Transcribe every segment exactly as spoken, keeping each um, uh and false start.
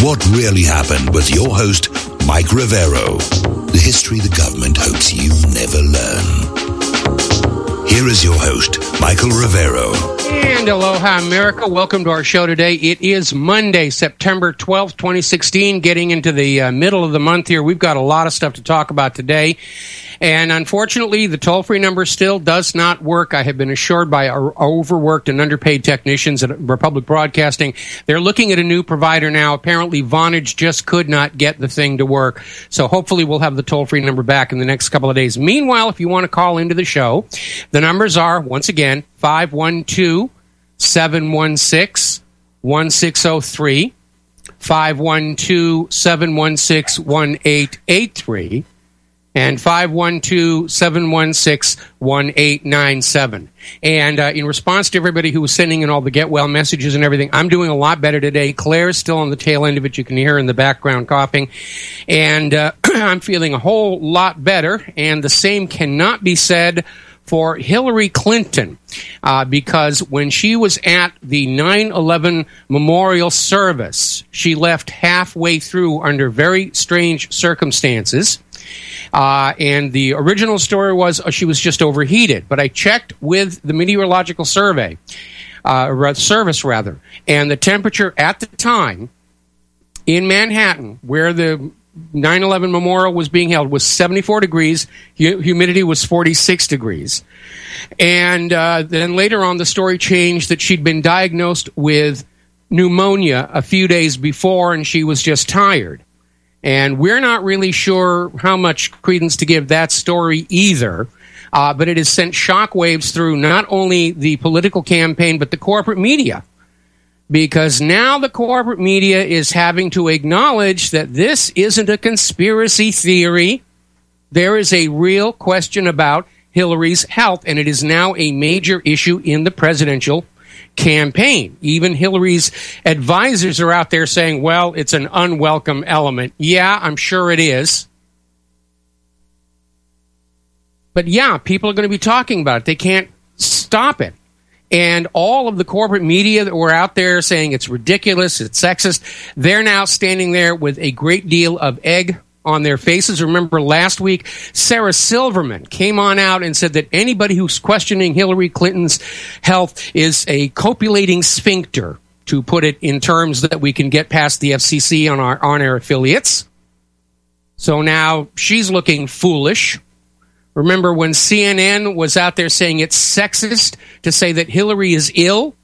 What really happened with your host, Mike Rivero. The history the government hopes you never learn. Here is your host, Michael Rivero. And aloha, America. Welcome to our show today. It is Monday, September twelfth, twenty sixteen, getting into the uh, middle of the month here. We've got a lot of stuff to talk about today. And unfortunately, the toll-free number still does not work. I have been assured by our overworked and underpaid technicians at Republic Broadcasting. They're looking at a new provider now. Apparently, Vonage just could not get the thing to work. So hopefully we'll have the toll-free number back in the next couple of days. Meanwhile, if you want to call into the show, the numbers are, once again, five one two, seven one six, one six zero three, five one two, seven one six, one eight eight three, and five one two, seven one six, one eight nine seven. And uh, in response to everybody who was sending in all the get well messages and everything, I'm doing a lot better today. Claire's still on the tail end of it. You can hear her in the background coughing. And uh, I'm feeling a whole lot better. And the same cannot be said for Hillary Clinton, uh, because when she was at the nine eleven memorial service, she left halfway through under very strange circumstances. Uh, and the original story was uh, she was just overheated. But I checked with the meteorological survey, uh, service rather, and the temperature at the time in Manhattan, where the nine eleven memorial was being held, was seventy-four degrees. Hu- humidity was forty-six degrees. And uh, then later on, the story changed that she'd been diagnosed with pneumonia a few days before, and she was just tired. And we're not really sure how much credence to give that story either, uh, but it has sent shockwaves through not only the political campaign, but the corporate media. Because now the corporate media is having to acknowledge that this isn't a conspiracy theory. There is a real question about Hillary's health, and it is now a major issue in the presidential campaign. Even Hillary's advisors are out there saying, well, it's an unwelcome element. Yeah, I'm sure it is. But yeah, people are going to be talking about it. They can't stop it. And all of the corporate media that were out there saying it's ridiculous, it's sexist, they're now standing there with a great deal of egg on their faces. Remember last week, Sarah Silverman came on out and said that anybody who's questioning Hillary Clinton's health is a copulating sphincter, to put it in terms that we can get past the F C C on our on-air affiliates. So now she's looking foolish. Remember when C N N was out there saying it's sexist to say that Hillary is ill?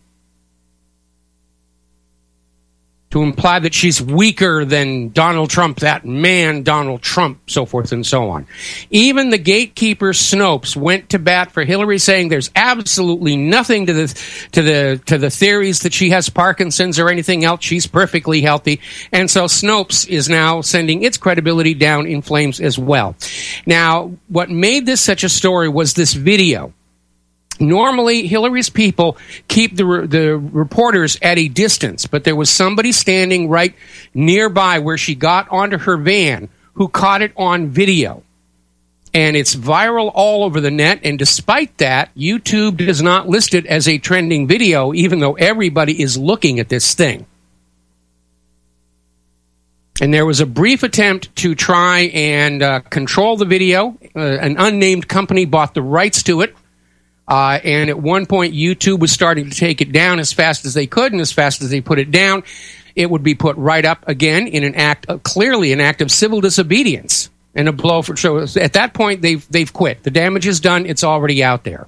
To imply that she's weaker than Donald Trump, that man Donald Trump, so forth and so on. Even the gatekeeper Snopes went to bat for Hillary, saying there's absolutely nothing to the to the to the theories that she has Parkinson's or anything else. She's perfectly healthy. And so Snopes is now sending its credibility down in flames as well. Now, what made this such a story was this video. Normally, Hillary's people keep the re- the reporters at a distance, but there was somebody standing right nearby where she got onto her van who caught it on video. And it's viral all over the net, and despite that, YouTube does not list it as a trending video, even though everybody is looking at this thing. And there was a brief attempt to try and uh, control the video. Uh, an unnamed company bought the rights to it. Uh, and at one point, YouTube was starting to take it down as fast as they could, and as fast as they put it down, it would be put right up again in an act of, clearly an act of civil disobedience and a blow for. So at that point, they've they've quit. The damage is done. It's already out there.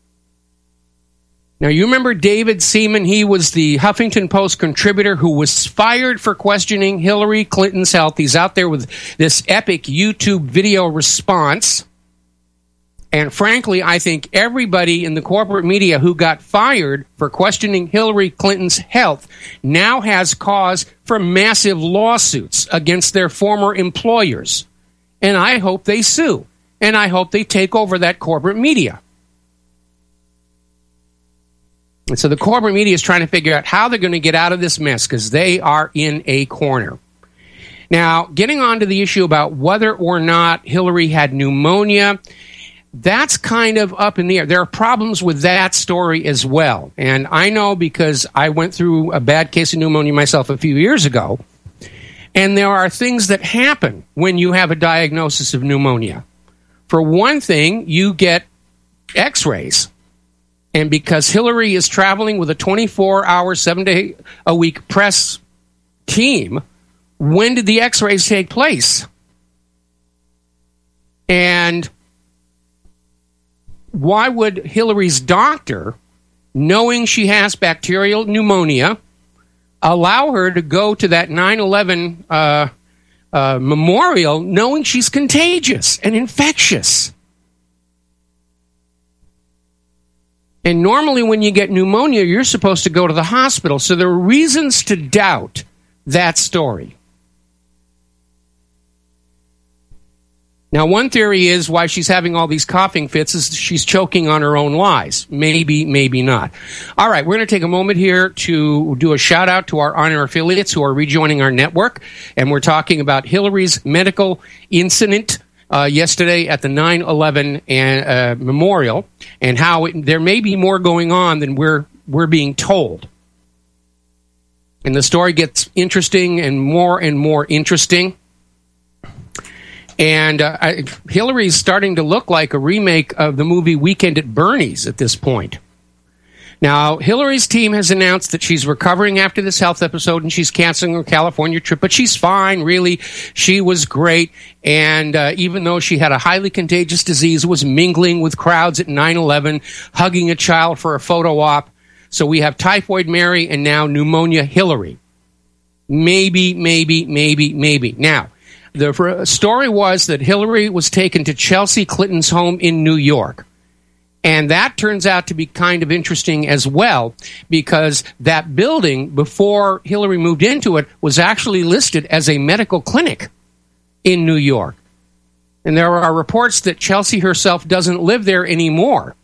Now, you remember David Seaman? He was the Huffington Post contributor who was fired for questioning Hillary Clinton's health. He's out there with this epic YouTube video response. And frankly, I think everybody in the corporate media who got fired for questioning Hillary Clinton's health now has cause for massive lawsuits against their former employers. And I hope they sue. And I hope they take over that corporate media. And so the corporate media is trying to figure out how they're going to get out of this mess, because they are in a corner. Now, getting on to the issue about whether or not Hillary had pneumonia, that's kind of up in the air. There are problems with that story as well. And I know because I went through a bad case of pneumonia myself a few years ago. And there are things that happen when you have a diagnosis of pneumonia. For one thing, you get x-rays. And because Hillary is traveling with a twenty-four hour, seven-day-a-week press team, when did the x-rays take place? And why would Hillary's doctor, knowing she has bacterial pneumonia, allow her to go to that nine eleven uh, uh, memorial knowing she's contagious and infectious? And normally when you get pneumonia, you're supposed to go to the hospital. So there are reasons to doubt that story. Now, one theory is why she's having all these coughing fits is she's choking on her own lies. Maybe, maybe not. All right, we're going to take a moment here to do a shout-out to our honor affiliates who are rejoining our network. And we're talking about Hillary's medical incident uh, yesterday at the nine eleven uh, memorial and how it, there may be more going on than we're we're being told. And the story gets interesting and more and more interesting. And uh, I, Hillary's starting to look like a remake of the movie Weekend at Bernie's at this point. Now, Hillary's team has announced that she's recovering after this health episode and she's canceling her California trip, but she's fine, really. She was great. And uh, even though she had a highly contagious disease, was mingling with crowds at nine eleven, hugging a child for a photo op. So we have Typhoid Mary and now Pneumonia Hillary. Maybe, maybe, maybe, maybe. Now, the story was that Hillary was taken to Chelsea Clinton's home in New York. And that turns out to be kind of interesting as well, because that building, before Hillary moved into it, was actually listed as a medical clinic in New York. And there are reports that Chelsea herself doesn't live there anymore.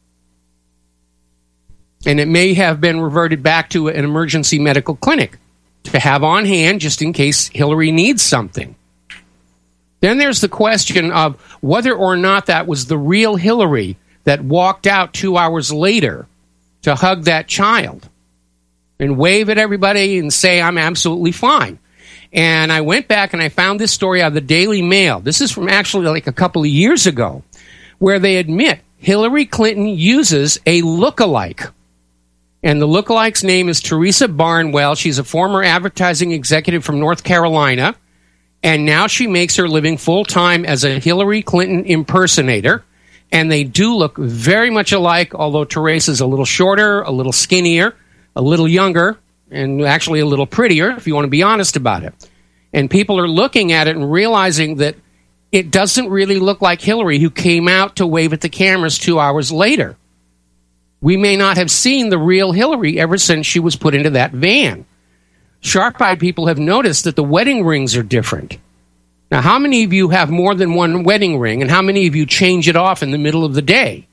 And it may have been reverted back to an emergency medical clinic to have on hand just in case Hillary needs something. Then there's the question of whether or not that was the real Hillary that walked out two hours later to hug that child and wave at everybody and say, I'm absolutely fine. And I went back and I found this story out of the Daily Mail. This is from actually like a couple of years ago, where they admit Hillary Clinton uses a lookalike. And the lookalike's name is Teresa Barnwell. She's a former advertising executive from North Carolina. And now she makes her living full-time as a Hillary Clinton impersonator. And they do look very much alike, although Teresa's a little shorter, a little skinnier, a little younger, and actually a little prettier, if you want to be honest about it. And people are looking at it and realizing that it doesn't really look like Hillary, who came out to wave at the cameras two hours later. We may not have seen the real Hillary ever since she was put into that van. Sharp-eyed people have noticed that the wedding rings are different. Now, how many of you have more than one wedding ring, and how many of you change it off in the middle of the day?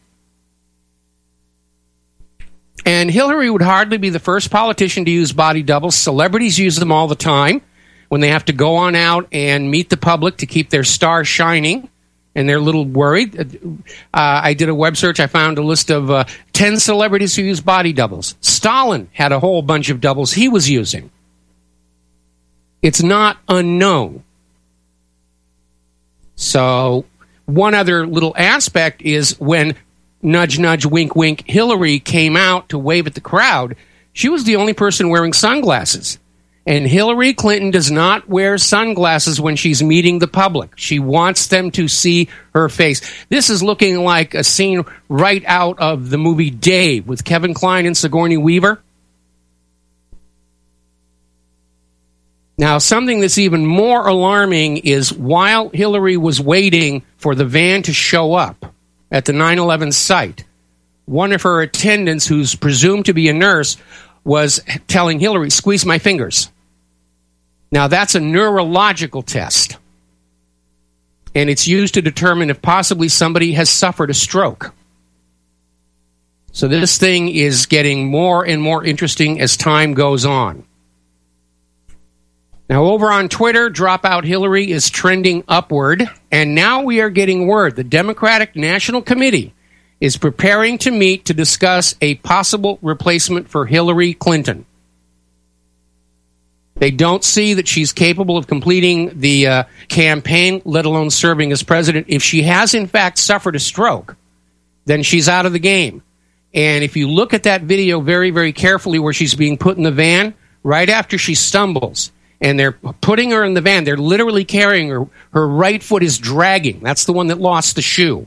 And Hillary would hardly be the first politician to use body doubles. Celebrities use them all the time when they have to go on out and meet the public to keep their star shining, and they're a little worried. Uh, I did a web search. I found a list of uh, ten celebrities who use body doubles. Stalin had a whole bunch of doubles he was using. It's not unknown. So one other little aspect is when nudge, nudge, wink, wink, Hillary came out to wave at the crowd, she was the only person wearing sunglasses. And Hillary Clinton does not wear sunglasses when she's meeting the public. She wants them to see her face. This is looking like a scene right out of the movie Dave with Kevin Kline and Sigourney Weaver. Now, something that's even more alarming is while Hillary was waiting for the van to show up at the nine eleven site, one of her attendants, who's presumed to be a nurse, was telling Hillary, squeeze my fingers. Now, that's a neurological test, and it's used to determine if possibly somebody has suffered a stroke. So this thing is getting more and more interesting as time goes on. Now, over on Twitter, Dropout Hillary is trending upward, and now we are getting word the Democratic National Committee is preparing to meet to discuss a possible replacement for Hillary Clinton. They don't see that she's capable of completing the uh, campaign, let alone serving as president. If she has, in fact, suffered a stroke, then she's out of the game. And if you look at that video very, very carefully where she's being put in the van, right after she stumbles, and they're putting her in the van, they're literally carrying her. Her right foot is dragging. That's the one that lost the shoe.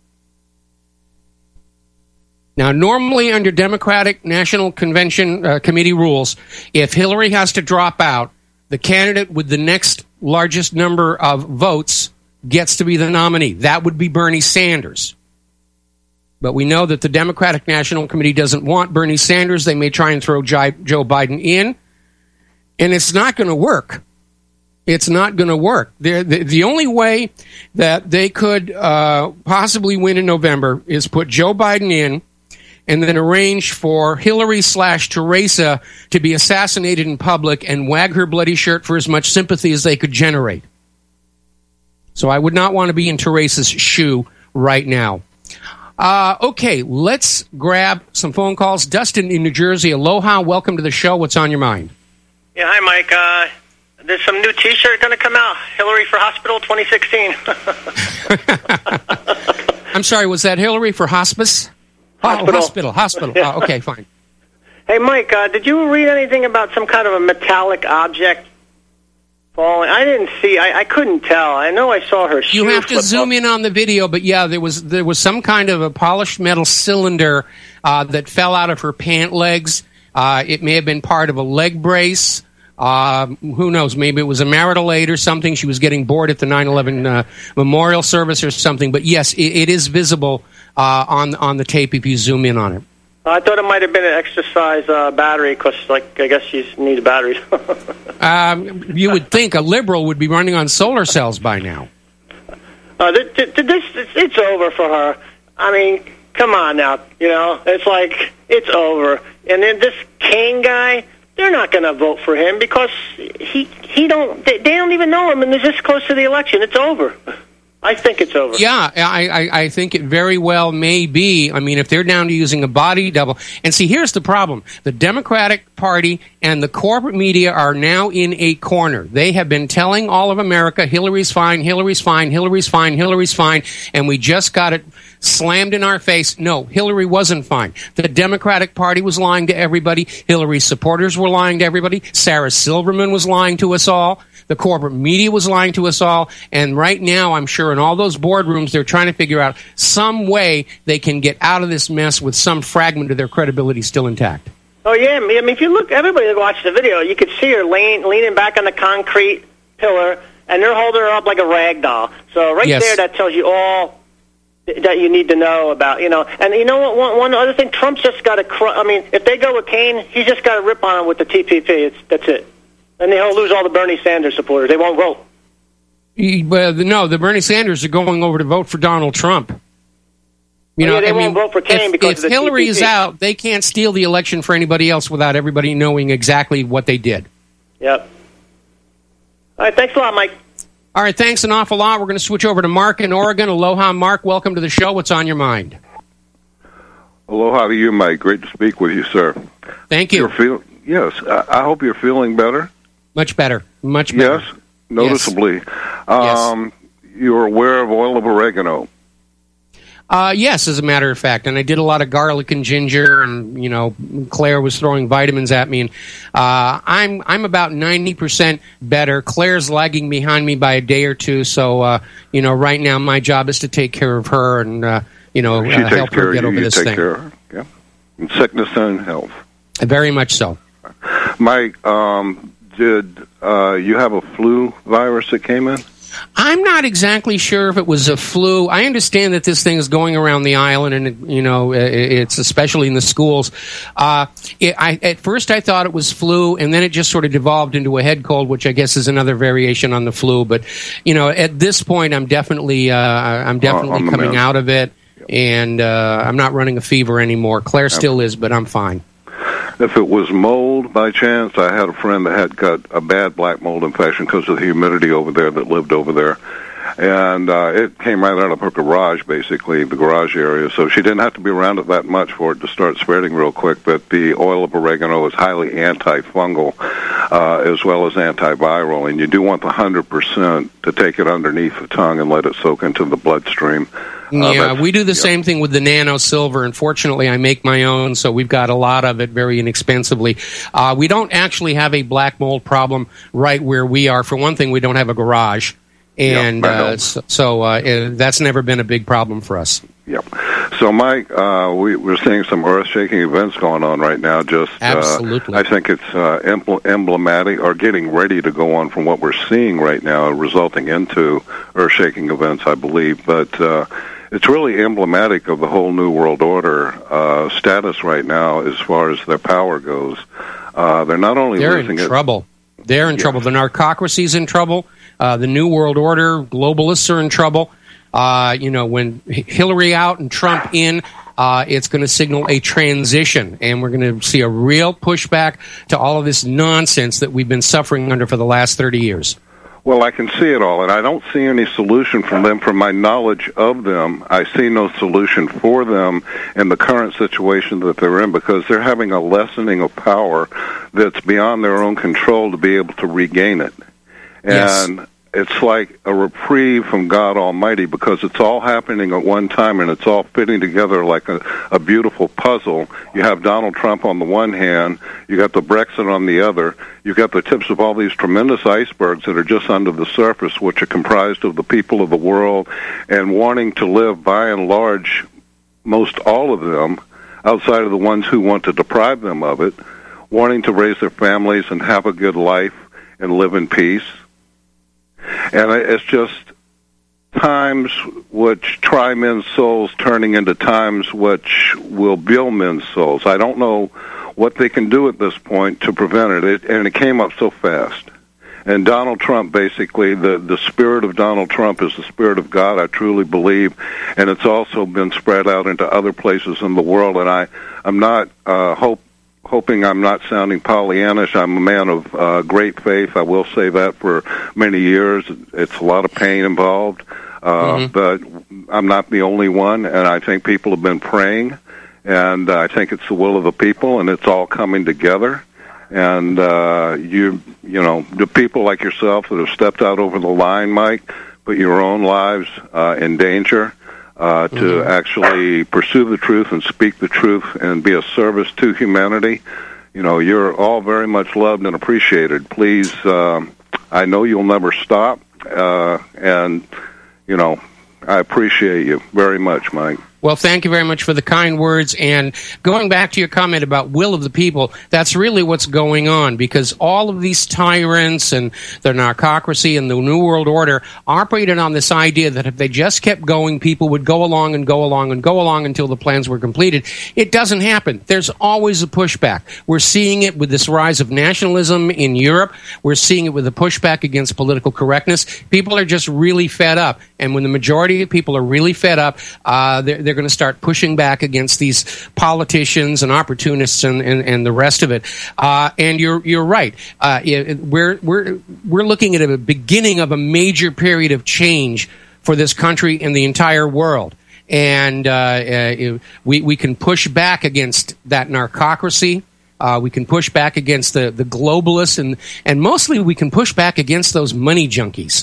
Now, normally under Democratic National Convention uh, Committee rules, if Hillary has to drop out, the candidate with the next largest number of votes gets to be the nominee. That would be Bernie Sanders. But we know that the Democratic National Committee doesn't want Bernie Sanders. They may try and throw Joe Biden in, and it's not going to work. It's not going to work. The, the only way that they could uh, possibly win in November is put Joe Biden in, and then arrange for Hillary slash Teresa to be assassinated in public and wag her bloody shirt for as much sympathy as they could generate. So I would not want to be in Teresa's shoe right now. Uh, okay, let's grab some phone calls. Dustin in New Jersey, aloha, welcome to the show. What's on your mind? Yeah, hi, Mike. Uh, there's some new T-shirt going to come out, Hillary for Hospital twenty sixteen. I'm sorry, was that Hillary for Hospice? Hospital. Oh, hospital, hospital. Yeah. Oh, okay, fine. Hey, Mike, uh, did you read anything about some kind of a metallic object falling? I didn't see. I, I couldn't tell. I know I saw her shoe. You have to flip zoom up. in on the video, but yeah, there was there was some kind of a polished metal cylinder uh, that fell out of her pant legs. Uh, it may have been part of a leg brace. Uh, who knows? Maybe it was a marital aid or something. She was getting bored at the nine eleven uh, memorial service or something. But yes, it, it is visible uh, on on the tape if you zoom in on it. I thought it might have been an exercise uh, battery because, like, I guess she needs batteries. um, you would think a liberal would be running on solar cells by now. Uh, th- th- this it's, it's over for her. I mean, come on now. You know, it's like it's over. And then this Kane guy. They're not going to vote for him because he he don't they, they don't even know him, and they're this close to the election. It's over. I think it's over. Yeah, I, I, I think it very well may be. I mean, if they're down to using a body double. And see, here's the problem. The Democratic Party and the corporate media are now in a corner. They have been telling all of America, Hillary's fine, Hillary's fine, Hillary's fine, Hillary's fine, and we just got it slammed in our face. No, Hillary wasn't fine. The Democratic Party was lying to everybody. Hillary's supporters were lying to everybody. Sarah Silverman was lying to us all. The corporate media was lying to us all. And right now, I'm sure in all those boardrooms, they're trying to figure out some way they can get out of this mess with some fragment of their credibility still intact. Oh, yeah. I mean, if you look, everybody that watched the video, you could see her lean, leaning back on the concrete pillar, and they're holding her up like a rag doll. So right Yes. there, that tells you all that you need to know about, you know. And you know what? One, one other thing, Trump's just got to. Cr- I mean, if they go with Kane, he's just got to rip on him with the T P P. It's, that's it. And he'll lose all the Bernie Sanders supporters. They won't vote. He, well, no, the Bernie Sanders are going over to vote for Donald Trump. You Well, know, yeah, they I won't mean, vote for Kane if, because if of the Hillary T P P. is out, they can't steal the election for anybody else without everybody knowing exactly what they did. Yep. All right, thanks a lot, Mike. All right, thanks an awful lot. We're going to switch over to Mark in Oregon. Aloha, Mark. Welcome to the show. What's on your mind? Aloha to you, Mike. Great to speak with you, sir. Thank you. You're feel- yes, I-, I hope you're feeling better. Much better. Much better. Yes, noticeably. Yes. Um, you're aware of oil of oregano. Uh, yes, as a matter of fact, and I did a lot of garlic and ginger, and you know, Claire was throwing vitamins at me, and uh, I'm I'm about ninety percent better. Claire's lagging behind me by a day or two, so uh, you know, right now my job is to take care of her and uh, you know She uh, takes help care her of get you. over You this take thing. care of her. Yeah, in sickness and health. Very much so. Mike, um, did uh, you have a flu virus that came in? I'm not exactly sure if it was a flu. I understand that this thing is going around the island, and you know, it's especially in the schools. Uh, it, I, at first, I thought it was flu, and then it just sort of devolved into a head cold, which I guess is another variation on the flu. But you know, at this point, I'm definitely, uh, I'm definitely uh, coming out of it, and uh, I'm not running a fever anymore. Claire still is, but I'm fine. If it was mold, by chance, I had a friend that had got a bad black mold infection because of the humidity over there that lived over there. and uh, it came right out of her garage, basically, the garage area. So she didn't have to be around it that much for it to start spreading real quick. But the oil of oregano is highly antifungal uh, as well as antiviral, and you do want the one hundred percent to take it underneath the tongue and let it soak into the bloodstream. Uh, yeah, we do the yeah. same thing with the nano silver. Unfortunately, I make my own, so we've got a lot of it very inexpensively. Uh, we don't actually have a black mold problem right where we are. For one thing, we don't have a garage, and yep, uh, so, so uh, that's never been a big problem for us. Yep. So, Mike, uh, we, we're seeing some earth-shaking events going on right now. Just, Absolutely. Uh, I think it's uh, empl- emblematic, or getting ready to go on from what we're seeing right now, resulting into earth-shaking events, I believe. But uh, it's really emblematic of the whole New World Order uh, status right now as far as their power goes. Uh, they're not only they're losing in it. trouble. They're in yeah. trouble. The narcocracy's in trouble. Uh, the New World Order, globalists are in trouble. Uh, you know, when Hillary out and Trump in, uh, it's going to signal a transition, and we're going to see a real pushback to all of this nonsense that we've been suffering under for the last thirty years. Well, I can see it all, and I don't see any solution from them. From my knowledge of them, I see no solution for them in the current situation that they're in, because they're having a lessening of power that's beyond their own control to be able to regain it. And yes. It's like a reprieve from God Almighty, because it's all happening at one time, and it's all fitting together like a, a beautiful puzzle. You have Donald Trump on the one hand, you got the Brexit on the other, you got the tips of all these tremendous icebergs that are just under the surface, which are comprised of the people of the world, and wanting to live, by and large, most all of them, outside of the ones who want to deprive them of it, wanting to raise their families and have a good life and live in peace. And it's just times which try men's souls turning into times which will build men's souls. I don't know what they can do at this point to prevent it, it and it came up so fast. And Donald Trump, basically, the, the spirit of Donald Trump is the spirit of God, I truly believe, and it's also been spread out into other places in the world. And I, I'm not uh, hope. hoping I'm not sounding Pollyannish. I'm a man of uh, great faith. I will say that for many years. It's a lot of pain involved, uh, mm-hmm. but I'm not the only one, and I think people have been praying, and I think it's the will of the people, and it's all coming together. And uh, you, you know, the people like yourself that have stepped out over the line, Mike, put your own lives uh, in danger. Uh, to mm-hmm. actually pursue the truth and speak the truth and be a service to humanity. You know, you're all very much loved and appreciated. Please, um, I know you'll never stop, uh, and, you know, I appreciate you very much, Mike. Well, thank you very much for the kind words. And going back to your comment about will of the people, that's really what's going on, because all of these tyrants and the narcocracy and the New World Order operated on this idea that if they just kept going, people would go along and go along and go along until the plans were completed. It doesn't happen. There's always a pushback. We're seeing it with this rise of nationalism in Europe. We're seeing it with the pushback against political correctness. People are just really fed up. And when the majority of people are really fed up, uh, they're they're going to start pushing back against these politicians and opportunists and, and, and the rest of it. Uh, and you're you're right. Uh, we're we're we're looking at a beginning of a major period of change for this country and the entire world. And uh, uh, we we can push back against that narcocracy. Uh, we can push back against the, the globalists, and and mostly we can push back against those money junkies.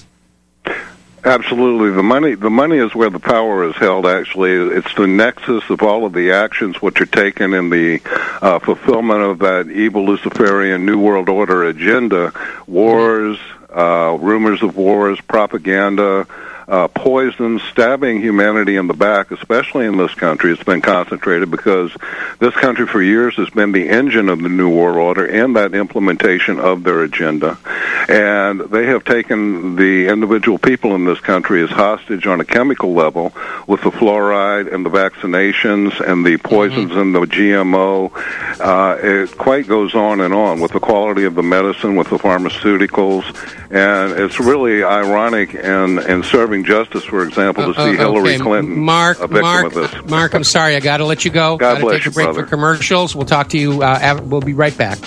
Absolutely. The money the money is where the power is held, actually. It's the nexus of all of the actions which are taken in the uh, fulfillment of that evil Luciferian New World Order agenda. Wars, uh, rumors of wars, propaganda, uh, poison, stabbing humanity in the back, especially in this country. It's been concentrated because this country for years has been the engine of the New World Order and that implementation of their agenda. And they have taken the individual people in this country as hostage on a chemical level with the fluoride and the vaccinations and the poisons mm-hmm. and the G M O. Uh, it quite goes on and on with the quality of the medicine, with the pharmaceuticals. And it's really ironic and, and serving justice, for example, to uh, see okay. Hillary Clinton Mark, a victim Mark, of this. Mark, I'm sorry. I got to let you go. God Gotta bless take you, a break brother. for commercials. We'll talk to you. Uh, we'll be right back.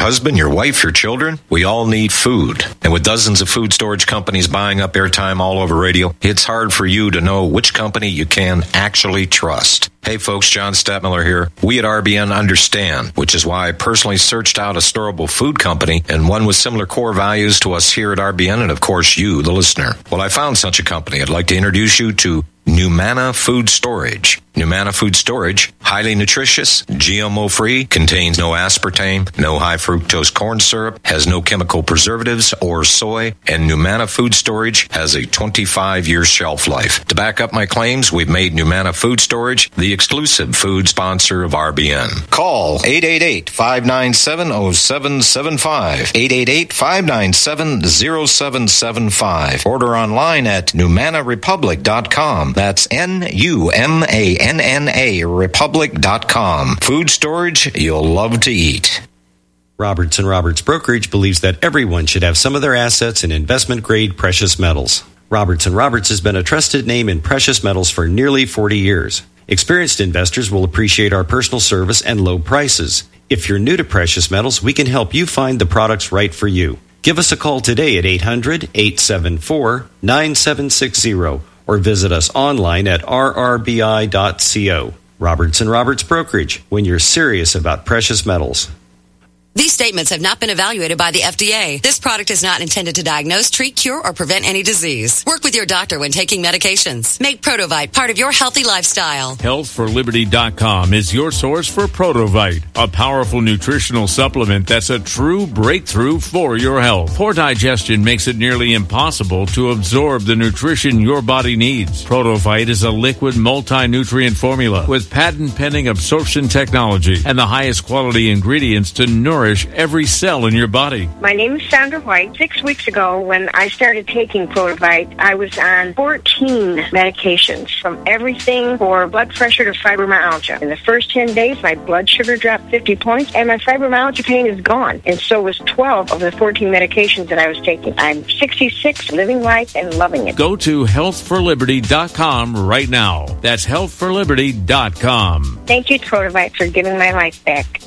husband, your wife, your children? We all need food. And with dozens of food storage companies buying up airtime all over radio, it's hard for you to know which company you can actually trust. Hey folks, John Stadtmiller here. We at R B N understand, which is why I personally searched out a storable food company and one with similar core values to us here at R B N and of course you, the listener. Well, I found such a company. I'd like to introduce you to Numana Food Storage. Numana Food Storage, highly nutritious, G M O-free, contains no aspartame, no high-fructose corn syrup, has no chemical preservatives or soy, and Numana Food Storage has a twenty-five year shelf life. To back up my claims, we've made Numana Food Storage the exclusive food sponsor of R B N. Call eight eight eight, five nine seven, zero seven seven five, eight eight eight, five nine seven, zero seven seven five. Order online at numana republic dot com. That's N U M A N N A republic dot com. Food storage you'll love to eat. Roberts and Roberts Brokerage believes that everyone should have some of their assets in investment-grade precious metals. Roberts and Roberts has been a trusted name in precious metals for nearly forty years. Experienced investors will appreciate our personal service and low prices. If you're new to precious metals, we can help you find the products right for you. Give us a call today at eight hundred, eight seven four, nine seven six zero or visit us online at r r b i dot co. Roberts and Roberts Brokerage, when you're serious about precious metals. These statements have not been evaluated by the F D A. This product is not intended to diagnose, treat, cure, or prevent any disease. Work with your doctor when taking medications. Make Protovite part of your healthy lifestyle. health for liberty dot com is your source for Protovite, a powerful nutritional supplement that's a true breakthrough for your health. Poor digestion makes it nearly impossible to absorb the nutrition your body needs. Protovite is a liquid multi-nutrient formula with patent-pending absorption technology and the highest quality ingredients to nourish every cell in your body. My name is Sandra White. Six weeks ago, when I started taking Protovite, I was on fourteen medications, from everything for blood pressure to fibromyalgia. In the first ten days, my blood sugar dropped fifty points, and my fibromyalgia pain is gone. And so was twelve of the fourteen medications that I was taking. I'm sixty-six, living life and loving it. Go to health for liberty dot com right now. That's health for liberty dot com. Thank you, Protovite, for giving my life back.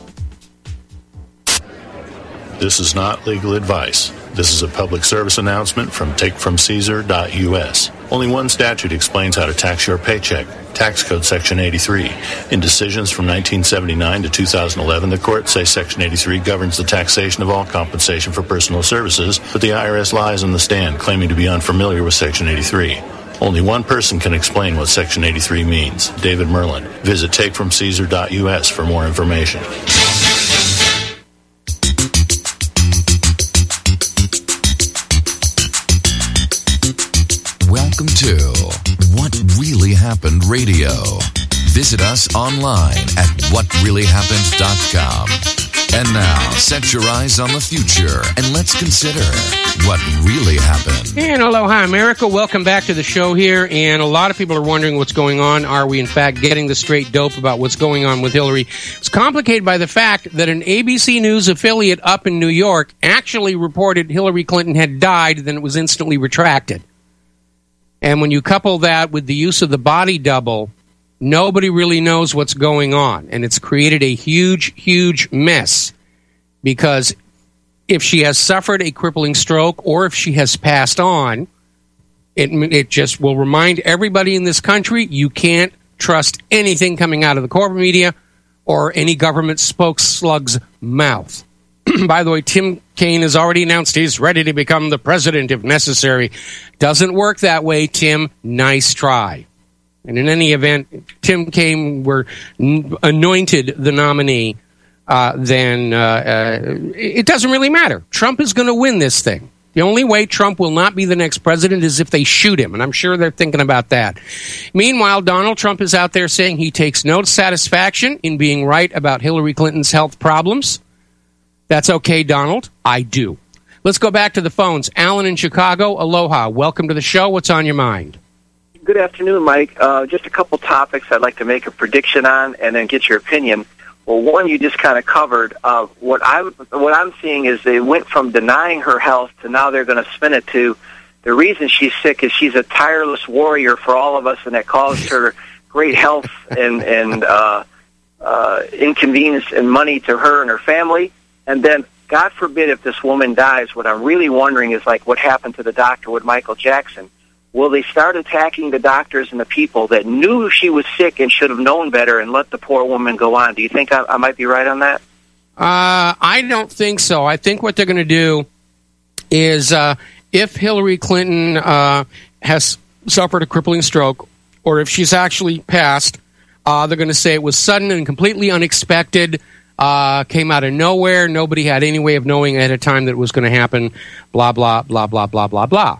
This is not legal advice. This is a public service announcement from take from caesar dot u s. Only one statute explains how to tax your paycheck. Tax Code Section eighty-three. In decisions from nineteen seventy-nine to two thousand eleven, the courts say Section eighty-three governs the taxation of all compensation for personal services, but the I R S lies on the stand, claiming to be unfamiliar with Section eighty-three. Only one person can explain what Section eighty-three means, David Merlin. Visit take from caesar dot u s for more information. Welcome to What Really Happened Radio. Visit us online at what really happened dot com. And now, set your eyes on the future and let's consider what really happened. And aloha, America. Welcome back to the show here. And a lot of people are wondering what's going on. Are we, in fact, getting the straight dope about what's going on with Hillary? It's complicated by the fact that an A B C News affiliate up in New York actually reported Hillary Clinton had died, then it was instantly retracted. And when you couple that with the use of the body double, nobody really knows what's going on. And it's created a huge, huge mess. Because if she has suffered a crippling stroke or if she has passed on, it, it just will remind everybody in this country you can't trust anything coming out of the corporate media or any government spokeslug's mouth. By the way, Tim Kaine has already announced he's ready to become the president if necessary. Doesn't work that way, Tim. Nice try. And in any event, Tim Kaine were n- anointed the nominee, uh, then uh, uh, it doesn't really matter. Trump is going to win this thing. The only way Trump will not be the next president is if they shoot him, and I'm sure they're thinking about that. Meanwhile, Donald Trump is out there saying he takes no satisfaction in being right about Hillary Clinton's health problems. That's okay, Donald. I do. Let's go back to the phones. Alan in Chicago, aloha. Welcome to the show. What's on your mind? Good afternoon, Mike. Uh, just a couple topics I'd like to make a prediction on and then get your opinion. Well, one you just kind of covered. Uh, what, I, what I'm seeing is they went from denying her health to now they're going to spin it to the reason she's sick is she's a tireless warrior for all of us, and that caused her great health and, and uh, uh, inconvenience and money to her and her family. And then God forbid if this woman dies, what I'm really wondering is like what happened to the doctor with Michael Jackson. Will they start attacking the doctors and the people that knew she was sick and should have known better and let the poor woman go on? Do you think I, I might be right on that? Uh, I don't think so. I think what they're going to do is uh, if Hillary Clinton uh, has suffered a crippling stroke, or if she's actually passed, uh, they're going to say it was sudden and completely unexpected, uh, came out of nowhere, nobody had any way of knowing ahead of time that it was going to happen, blah, blah, blah, blah, blah, blah, blah.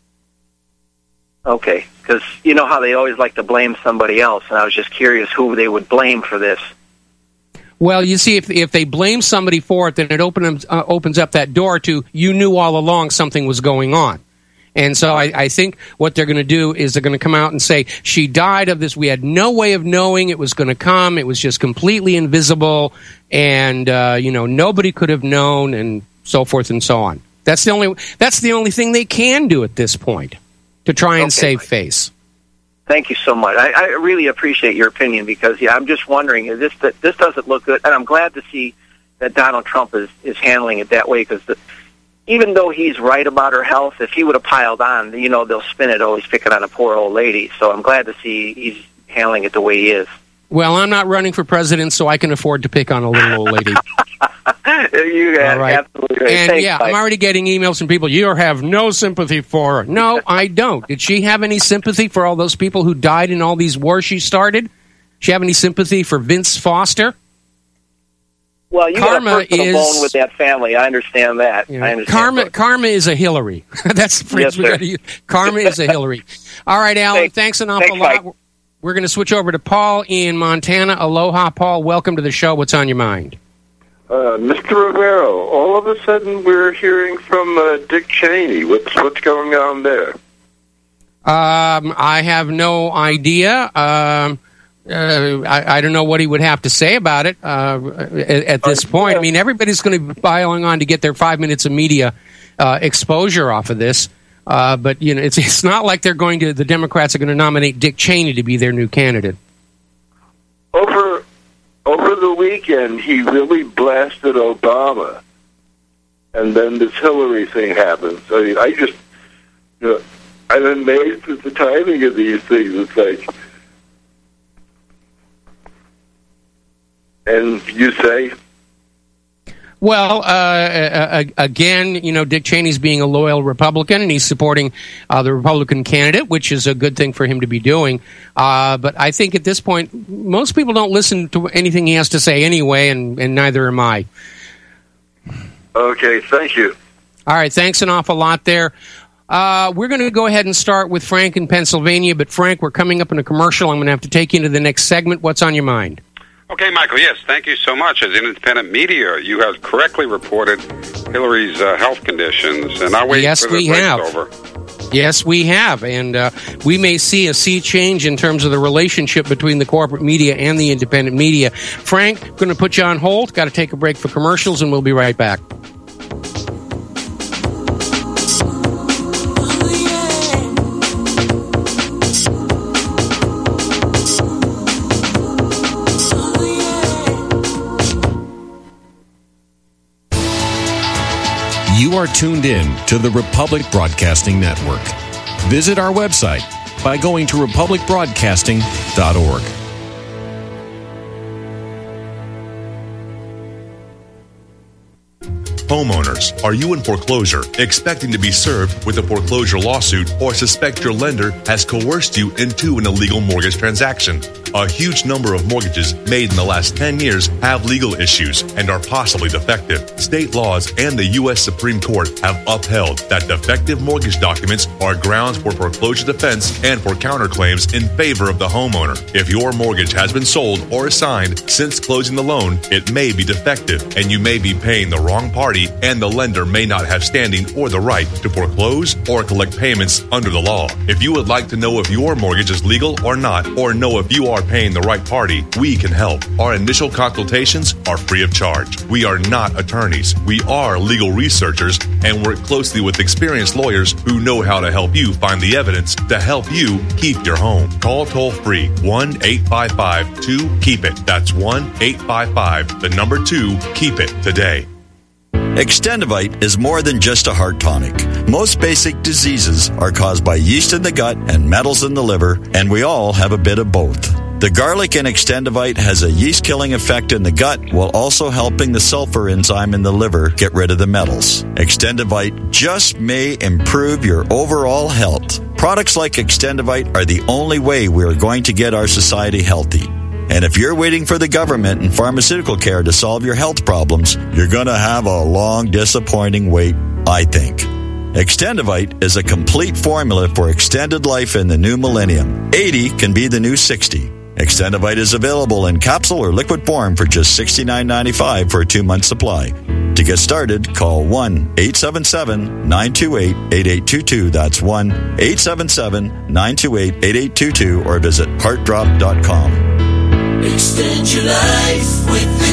Okay, because you know how they always like to blame somebody else, and I was just curious who they would blame for this. Well, you see, if if they blame somebody for it, then it opens uh, opens up that door to you knew all along something was going on. And so I, I think what they're going to do is they're going to come out and say, she died of this. We had no way of knowing it was going to come. It was just completely invisible. And, uh, you know, nobody could have known, and so forth and so on. That's the only that's the only thing they can do at this point to try and Okay. save face. Thank you so much. I, I really appreciate your opinion because, yeah, I'm just wondering, is this this doesn't look good, and I'm glad to see that Donald Trump is, is handling it that way because even though he's right about her health, if he would have piled on, you know, they'll spin it, always picking on a poor old lady. So I'm glad to see he's handling it the way he is. Well, I'm not running for president, so I can afford to pick on a little old lady. You All right. absolutely right. And Thanks, yeah, Mike. I'm already getting emails from people. You have no sympathy for her. No, I don't. Did she have any sympathy for all those people who died in all these wars she started? She have any sympathy for Vince Foster? Well, you Karma got a personal is- bone with that family. I understand that. You know, I understand. karma, karma is a Hillary. That's the phrase Yes, we sir. got to use. Karma is a Hillary. All right, Alan. Thanks. Thanks an awful Thanks, lot. Mike. We're going to switch over to Paul in Montana. Aloha, Paul. Welcome to the show. What's on your mind? Uh, Mister Rivero, all of a sudden we're hearing from uh, Dick Cheney. What's what's going on there? Um, I have no idea. Um, uh, I, I don't know what he would have to say about it uh, at, at this point. I mean, everybody's going to be piling on to get their five minutes of media uh, exposure off of this. Uh, but you know, it's it's not like they're going to. The Democrats are going to nominate Dick Cheney to be their new candidate. Over over the weekend, he really blasted Obama, and then this Hillary thing happens. I mean, I just, you know, I'm amazed at the timing of these things. It's like, and you say, Well, uh, uh, again, you know, Dick Cheney's being a loyal Republican, and he's supporting uh, the Republican candidate, which is a good thing for him to be doing. Uh, but I think at this point, most people don't listen to anything he has to say anyway, and, and neither am I. okay, thank you. All right, thanks an awful lot there. Uh, we're going to go ahead and start with Frank in Pennsylvania. But, Frank, we're coming up in a commercial. I'm going to have to take you into the next segment. What's on your mind? Okay, Michael, yes, thank you so much. As independent media, you have correctly reported Hillary's uh, health conditions, and I'll wait Yes, for the we break's have. over. Yes, we have, and uh, we may see a sea change in terms of the relationship between the corporate media and the independent media. Frank, going to put you on hold. Got to take a break for commercials, and we'll be right back. You are tuned in to the Republic Broadcasting Network. Visit our website by going to republic broadcasting dot org. Homeowners, are you in foreclosure, expecting to be served with a foreclosure lawsuit, or suspect your lender has coerced you into an illegal mortgage transaction? A huge number of mortgages made in the last ten years have legal issues and are possibly defective. State laws and the U S Supreme Court have upheld that defective mortgage documents are grounds for foreclosure defense and for counterclaims in favor of the homeowner. If your mortgage has been sold or assigned since closing the loan, it may be defective and you may be paying the wrong party, and the lender may not have standing or the right to foreclose or collect payments under the law. If you would like to know if your mortgage is legal or not, or know if you are paying the right party, we can help. Our initial consultations are free of charge. We are not attorneys. We are legal researchers and work closely with experienced lawyers who know how to help you find the evidence to help you keep your home. Call toll free one eight five five two keep it. That's one eight five five the number two keep it today. Extendivite is more than just a heart tonic. Most basic diseases are caused by yeast in the gut and metals in the liver, and we all have a bit of both. The garlic in Extendivite has a yeast-killing effect in the gut while also helping the sulfur enzyme in the liver get rid of the metals. Extendivite just may improve your overall health. Products like Extendivite are the only way we are going to get our society healthy. And if you're waiting for the government and pharmaceutical care to solve your health problems, you're going to have a long, disappointing wait, I think. Extendivite is a complete formula for extended life in the new millennium. eighty can be the new sixty. Extendivite is available in capsule or liquid form for just sixty-nine ninety-five for a two-month supply. To get started, call one eight seven seven, nine two eight, eight eight two two. That's one eight seven seven, nine two eight, eight eight two two or visit heart drop dot com. Extend your life with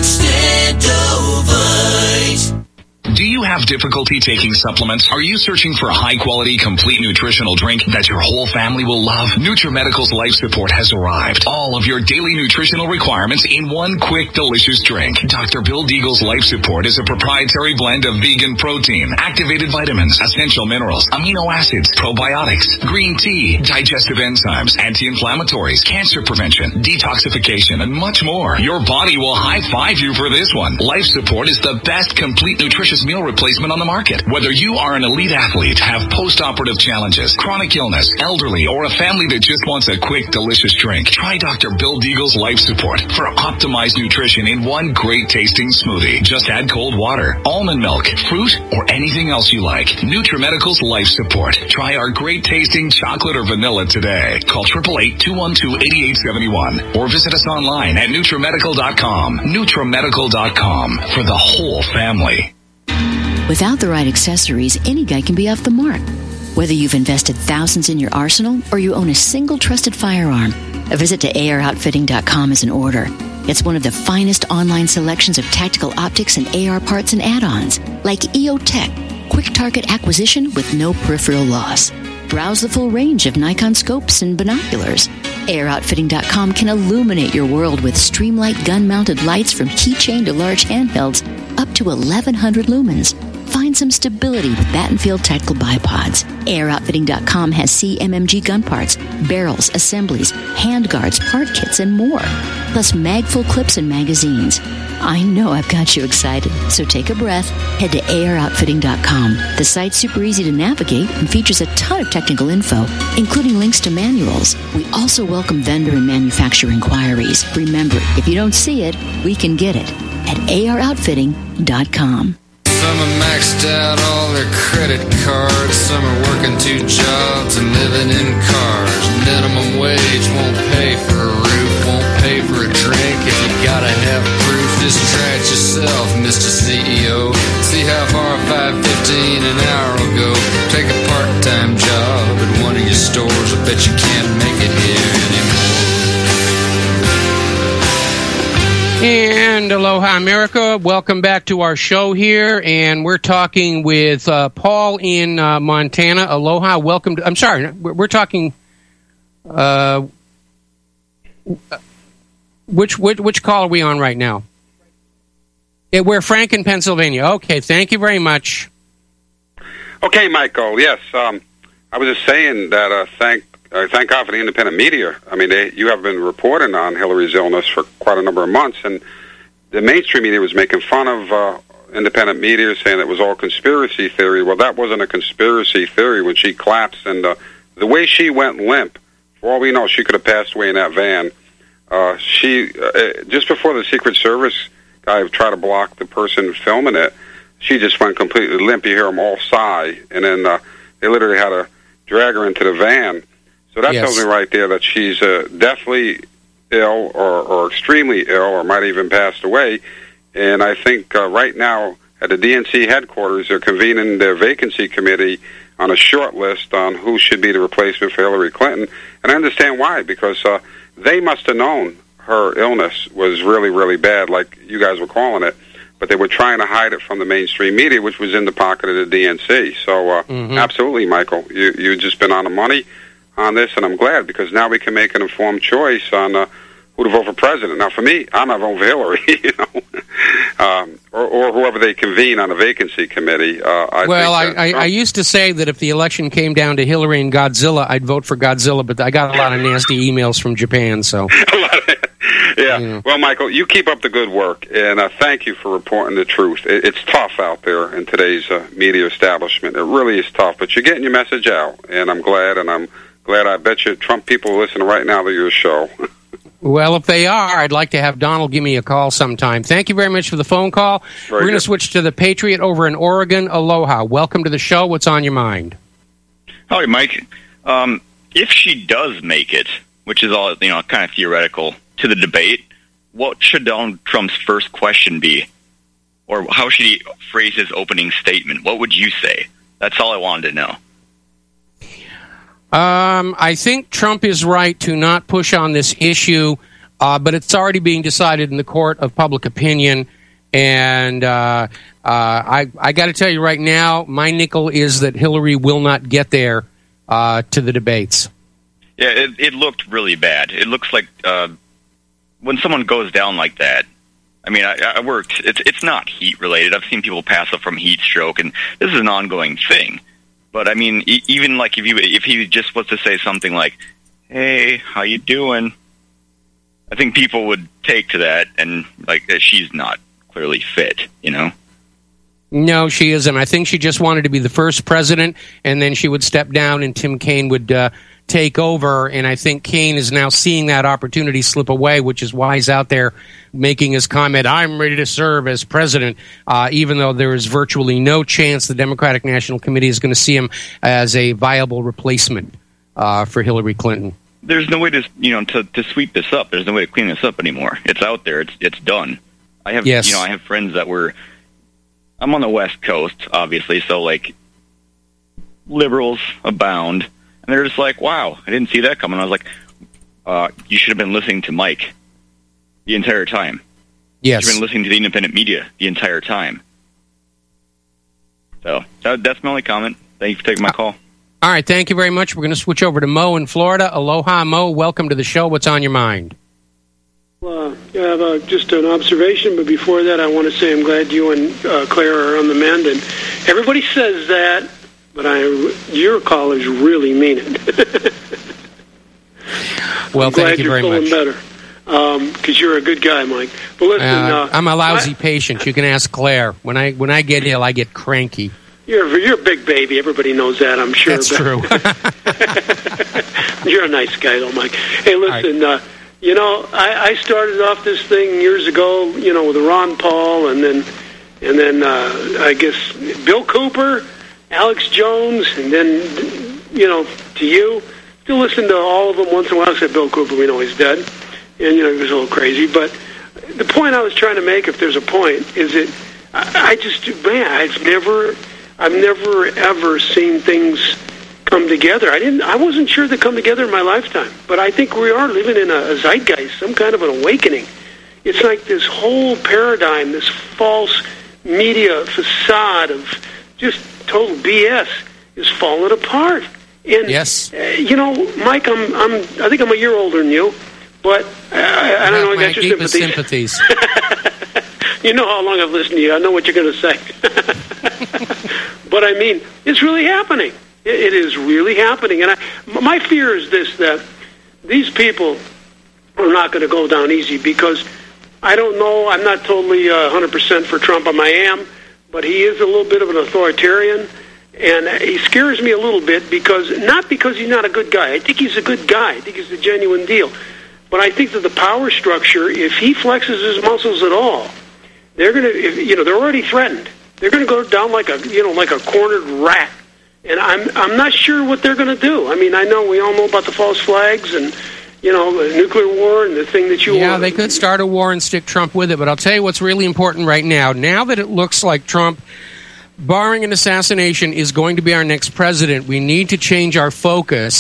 Extendovite. Do you have difficulty taking supplements? Are you searching for a high-quality, complete nutritional drink that your whole family will love? NutriMedical's Life Support has arrived. All of your daily nutritional requirements in one quick, delicious drink. Doctor Bill Deagle's Life Support is a proprietary blend of vegan protein, activated vitamins, essential minerals, amino acids, probiotics, green tea, digestive enzymes, anti-inflammatories, cancer prevention, detoxification, and much more. Your body will high-five you for this one. Life Support is the best complete nutritious meal replacement on the market. Whether you are an elite athlete, have post-operative challenges, chronic illness, elderly, or a family that just wants a quick, delicious drink, try Doctor Bill Deagle's Life Support for optimized nutrition in one great-tasting smoothie. Just add cold water, almond milk, fruit, or anything else you like. NutriMedical's Life Support. Try our great-tasting chocolate or vanilla today. Call eight eight eight, two one two, eight eight seven one or visit us online at NutriMedical dot com. NutriMedical dot com for the whole family. Without the right accessories, any guy can be off the mark. Whether you've invested thousands in your arsenal or you own a single trusted firearm, a visit to A R outfitting dot com is in order. It's one of the finest online selections of tactical optics and A R parts and add-ons, like E O Tech, quick target acquisition with no peripheral loss. Browse the full range of Nikon scopes and binoculars. A R outfitting dot com can illuminate your world with Streamlight gun-mounted lights from keychain to large handhelds up to eleven hundred lumens. Find some stability with Battenfield Tactical Bipods. A R outfitting dot com has C M M G gun parts, barrels, assemblies, handguards, part kits, and more. Plus mag-full clips and magazines. I know I've got you excited, so take a breath. Head to A R outfitting dot com. The site's super easy to navigate and features a ton of technical info, including links to manuals. We also welcome vendor and manufacturer inquiries. Remember, if you don't see it, we can get it at A R outfitting dot com. Some are maxed out all their credit cards. Some are working two jobs and living in cars. Minimum wage won't pay for a roof, won't pay for a drink. If you gotta have proof, just try it yourself, Mister C E O. See how far five fifteen an hour will go. Take a part-time job at one of your stores. I bet you can't make it here anymore. And aloha, America. Welcome back to our show here. And we're talking with uh, Paul in uh, Montana. Aloha. Welcome to, I'm sorry, we're, we're talking, uh, which, which, which call are we on right now? Yeah, we're Frank in Pennsylvania. Okay, thank you very much. Okay, Michael, yes. Um, I was just saying that uh, thank Uh, thank God for the independent media. I mean, they, you have been reporting on Hillary's illness for quite a number of months, and the mainstream media was making fun of uh, independent media, saying it was all conspiracy theory. Well, that wasn't a conspiracy theory when she collapsed, and uh, the way she went limp, for all we know, she could have passed away in that van. Uh, she uh, just before the Secret Service guy tried to block the person filming it, she just went completely limp. You hear them all sigh, and then uh, they literally had to drag her into the van. So that yes. tells me right there that she's uh, deathly ill or, or extremely ill or might even passed away. And I think uh, right now at the D N C headquarters, they're convening their vacancy committee on a short list on who should be the replacement for Hillary Clinton. And I understand why, because uh, they must have known her illness was really, really bad, like you guys were calling it. But they were trying to hide it from the mainstream media, which was in the pocket of the D N C. So uh, mm-hmm. absolutely, Michael, you, you've just been on the money on this, and I'm glad, because now we can make an informed choice on uh, who to vote for president. Now, for me, I'm not voting for Hillary, you know, um, or, or whoever they convene on a vacancy committee. Uh, I well, think I, I, I used to say that if the election came down to Hillary and Godzilla, I'd vote for Godzilla, but I got a lot of nasty emails from Japan, so... Yeah. yeah. Well, Michael, you keep up the good work, and uh, thank you for reporting the truth. It, it's tough out there in today's uh, media establishment. It really is tough, but you're getting your message out, and I'm glad, and I'm glad I bet you Trump people are listening right now to your show. Well, if they are, I'd like to have Donald give me a call sometime. Thank you very much for the phone call. Very We're going to switch to the Patriot over in Oregon. Aloha. Welcome to the show. What's on your mind? Howdy, Mike. Um, if she does make it, which is all, you know, kind of theoretical, to the debate, what should Donald Trump's first question be? Or how should he phrase his opening statement? What would you say? That's all I wanted to know. Um, I think Trump is right to not push on this issue, uh, but it's already being decided in the court of public opinion. And uh, uh, I, I got to tell you right now, my nickel is that Hillary will not get there uh, to the debates. Yeah, it, it looked really bad. It looks like... Uh, when someone goes down like that, I mean, I, I worked, it's it's not heat related. I've seen people pass up from heat stroke, and this is an ongoing thing. But I mean, e- even like if you if he just was to say something like, "Hey, how you doing?" I think people would take to that and like that she's not clearly fit, you know. No, she isn't. I think she just wanted to be the first president, and then she would step down, and Tim Kaine would uh, take over. And I think Kaine is now seeing that opportunity slip away, which is why he's out there making his comment, "I'm ready to serve as president," uh, even though there is virtually no chance the Democratic National Committee is going to see him as a viable replacement uh, for Hillary Clinton. There's no way to, you know, to, to sweep this up. There's no way to clean this up anymore. It's out there. It's it's done. I have, yes. you know, I have friends that were. I'm on the West Coast, obviously, so, like, liberals abound. And they're just like, wow, I didn't see that coming. I was like, uh, you should have been listening to Mike the entire time. Yes. You should have been listening to the independent media the entire time. So, that, that's my only comment. Thank you for taking my call. All right, thank you very much. We're going to switch over to Mo in Florida. Aloha, Mo. Welcome to the show. What's on your mind? Well, I have uh, just an observation, but before that, I want to say I'm glad you and uh, Claire are on the mend. And everybody says that, but I, your callers really mean it. Well, I'm thank glad you you're very feeling much. better, because um, you're a good guy, Mike. But listen, uh, uh, I'm a lousy I, patient. You can ask Claire. When I when I get ill, I get cranky. You're you're a big baby. Everybody knows that, I'm sure. That's true. You're a nice guy, though, Mike. Hey, listen. Uh, You know, I, I started off this thing years ago, you know, with Ron Paul, and then, and then uh, I guess Bill Cooper, Alex Jones, and then, you know, to you. Still listen to all of them once in a while. Except Bill Cooper, we know he's dead, and you know he was a little crazy. But the point I was trying to make, if there's a point, is that I, I just, man, I've never, I've never ever seen things come together. I didn't. I wasn't sure they come together in my lifetime, but I think we are living in a, a zeitgeist, some kind of an awakening. It's like this whole paradigm, this false media facade of just total B S is falling apart. And yes, uh, you know, Mike, I'm, I'm, I think I'm a year older than you, but uh, I, I don't know. I got your sympathies. sympathies. You know how long I've listened to you. I know what you're going to say. But I mean, it's really happening. It is really happening. And I, my fear is this, that these people are not going to go down easy, because I don't know, I'm not totally uh, one hundred percent for Trump. I am, but he is a little bit of an authoritarian, and he scares me a little bit, because not because he's not a good guy. I think he's a good guy. I think he's a genuine deal. But I think that the power structure, if he flexes his muscles at all, they're going to, you know, they're already threatened. They're going to go down like a, you know, like a cornered rat. And I'm I'm not sure what they're going to do. I mean, I know we all know about the false flags and, you know, the nuclear war and the thing that you... Yeah, they could start a war and stick Trump with it. But I'll tell you what's really important right now. Now that it looks like Trump, barring an assassination, is going to be our next president, we need to change our focus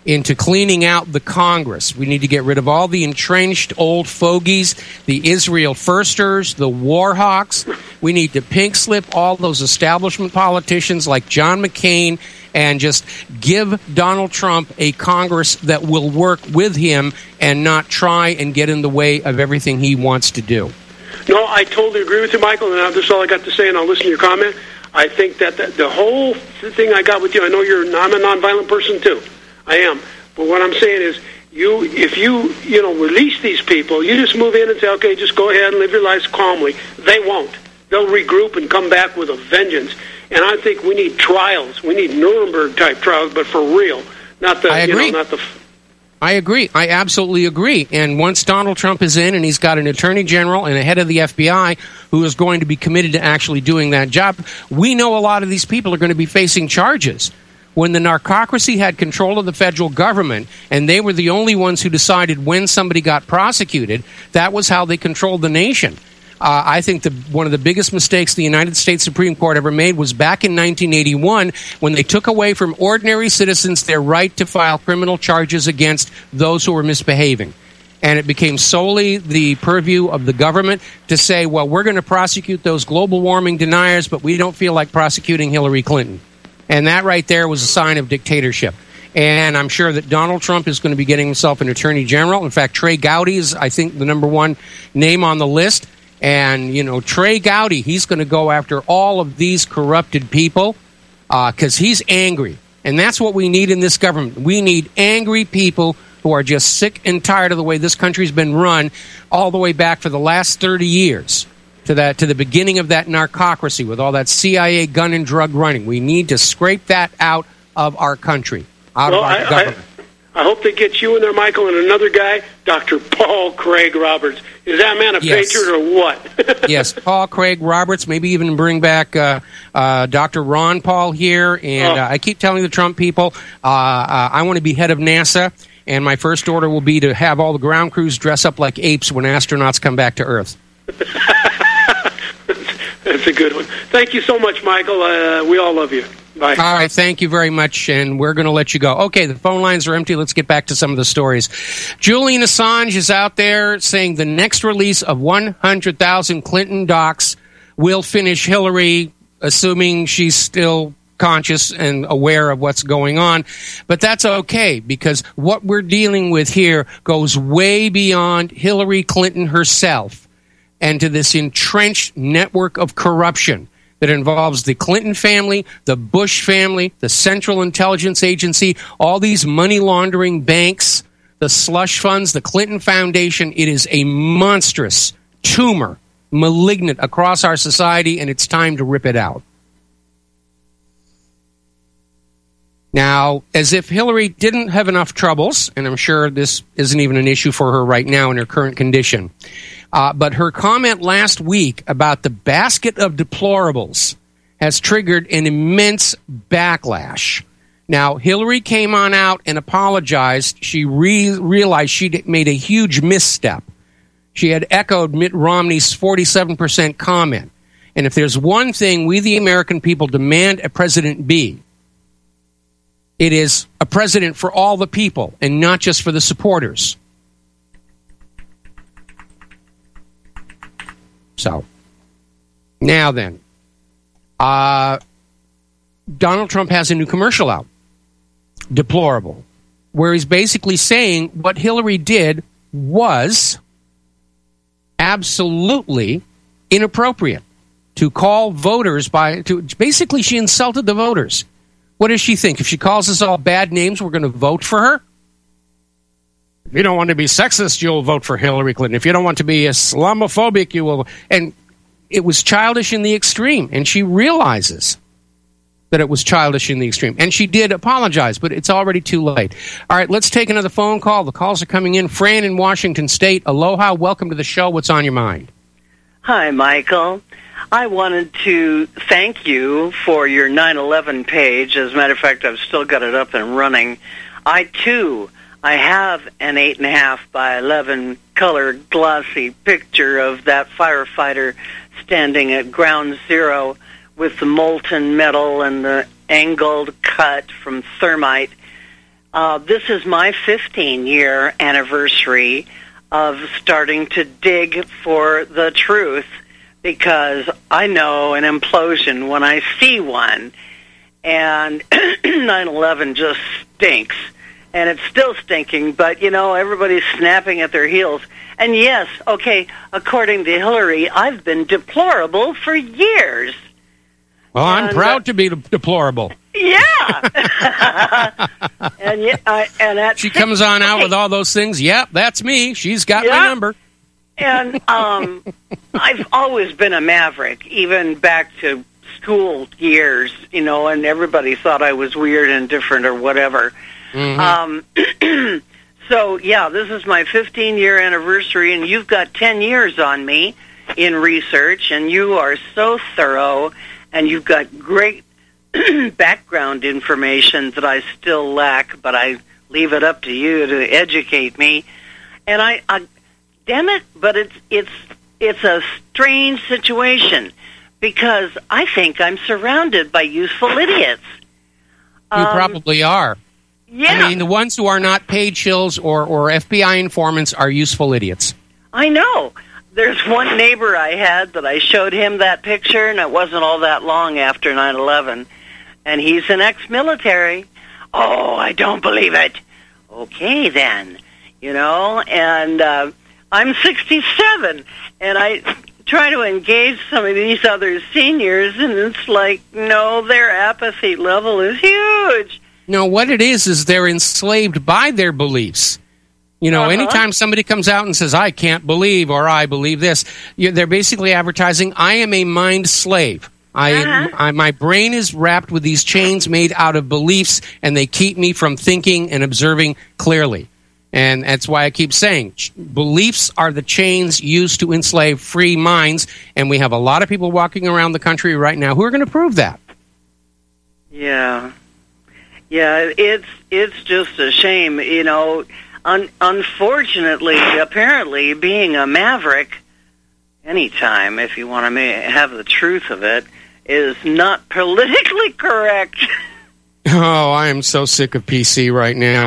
into cleaning out the Congress. We need to get rid of all the entrenched old fogies, the Israel firsters, the war hawks. We need to pink slip all those establishment politicians like John McCain and just give Donald Trump a Congress that will work with him and not try and get in the way of everything he wants to do. No, I totally agree with you, Michael, and that's all I got to say, and I'll listen to your comment. I think that the, the whole thing I got with you, I know you're, I'm a nonviolent person too. I am. But what I'm saying is, you, if you, you know, release these people, you just move in and say, okay, just go ahead and live your lives calmly. They won't. They'll regroup and come back with a vengeance. And I think we need trials. We need Nuremberg-type trials, but for real. Not the, I agree. you know, not the... I agree. I absolutely agree. And once Donald Trump is in and he's got an attorney general and a head of the F B I who is going to be committed to actually doing that job, we know a lot of these people are going to be facing charges. When the narcocracy had control of the federal government and they were the only ones who decided when somebody got prosecuted, that was how they controlled the nation. Uh, I think the, one of the biggest mistakes the United States Supreme Court ever made was back in nineteen eighty-one when they took away from ordinary citizens their right to file criminal charges against those who were misbehaving. And it became solely the purview of the government to say, well, we're going to prosecute those global warming deniers, but we don't feel like prosecuting Hillary Clinton. And that right there was a sign of dictatorship. And I'm sure that Donald Trump is going to be getting himself an attorney general. In fact, Trey Gowdy is, I think, the number one name on the list. And, you know, Trey Gowdy, he's going to go after all of these corrupted people because uh, he's angry. And that's what we need in this government. We need angry people who are just sick and tired of the way this country's been run all the way back for the last thirty years. To that, to the beginning of that narcocracy with all that C I A gun and drug running. We need to scrape that out of our country, out well, of our I, government. I, I hope they get you in there, Michael, and another guy, Doctor Paul Craig Roberts. Is that man a yes. patriot or what? Yes, Paul Craig Roberts. Maybe even bring back uh, uh, Doctor Ron Paul here. And oh. uh, I keep telling the Trump people, uh, uh, I want to be head of NASA. And my first order will be to have all the ground crews dress up like apes when astronauts come back to Earth. That's a good one. Thank you so much, Michael. Uh, we all love you. Bye. All right, thank you very much, and we're going to let you go. Okay, the phone lines are empty. Let's get back to some of the stories. Julian Assange is out there saying the next release of one hundred thousand Clinton docs will finish Hillary, assuming she's still conscious and aware of what's going on. But that's okay, because what we're dealing with here goes way beyond Hillary Clinton herself and to this entrenched network of corruption that involves the Clinton family, the Bush family, the Central Intelligence Agency, all these money laundering banks, the slush funds, the Clinton Foundation. It is a monstrous tumor, malignant across our society, and it's time to rip it out. Now, as if Hillary didn't have enough troubles, and I'm sure this isn't even an issue for her right now in her current condition, Uh, but her comment last week about the basket of deplorables has triggered an immense backlash. Now, Hillary came on out and apologized. She re- realized she'd made a huge misstep. She had echoed Mitt Romney's forty-seven percent comment. And if there's one thing we, the American people, demand a president be, it is a president for all the people and not just for the supporters. So, now then, uh, Donald Trump has a new commercial out, Deplorable, where he's basically saying what Hillary did was absolutely inappropriate. To call voters by, to basically she insulted the voters. What does she think? If she calls us all bad names, we're going to vote for her? If you don't want to be sexist, you'll vote for Hillary Clinton. If you don't want to be Islamophobic, you will. And it was childish in the extreme. And she realizes that it was childish in the extreme. And she did apologize, but it's already too late. All right, let's take another phone call. The calls are coming in. Fran in Washington State. Aloha. Welcome to the show. What's on your mind? Hi, Michael. I wanted to thank you for your nine eleven page. As a matter of fact, I've still got it up and running. I, too... I have an eight and a half by eleven color glossy picture of that firefighter standing at ground zero with the molten metal and the angled cut from thermite uh, this is my fifteen-year anniversary of starting to dig for the truth, because I know an implosion when I see one. And nine eleven just stinks. And it's still stinking, but, you know, everybody's snapping at their heels. And yes, okay, according to Hillary, I've been deplorable for years. Well, I'm and, proud uh, to be de- deplorable. Yeah. and yeah, I, and at she six, comes on out okay. with all those things. Yep, that's me. She's got Yeah. my number. And um, I've always been a maverick, even back to school years, you know, and everybody thought I was weird and different or whatever. Mm-hmm. Um, so, yeah, this is my fifteen-year anniversary, and you've got ten years on me in research, and you are so thorough, and you've got great background information that I still lack, but I leave it up to you to educate me. And I, I damn it, but it's it's it's a strange situation, because I think I'm surrounded by useful idiots. You Um, probably are. Yeah. I mean, the ones who are not paid shills or, or F B I informants are useful idiots. I know. There's one neighbor I had that I showed him that picture, and it wasn't all that long after nine eleven. And he's an ex-military. Oh, I don't believe it. Okay, then. You know, and uh, I'm sixty-seven, and I try to engage some of these other seniors, and it's like, no, their apathy level is huge. No, what it is is they're enslaved by their beliefs. You know, Uh-huh. anytime somebody comes out and says, I can't believe, or I believe this, you, they're basically advertising, I am a mind slave. I, Uh-huh. I, my brain is wrapped with these chains made out of beliefs, and they keep me from thinking and observing clearly. And that's why I keep saying, ch- beliefs are the chains used to enslave free minds, and we have a lot of people walking around the country right now who are going to prove that. Yeah. Yeah, it's it's just a shame, you know. Un- unfortunately, apparently, being a maverick, anytime, if you want to ma- have the truth of it, is not politically correct. Oh, I am so sick of P C right now.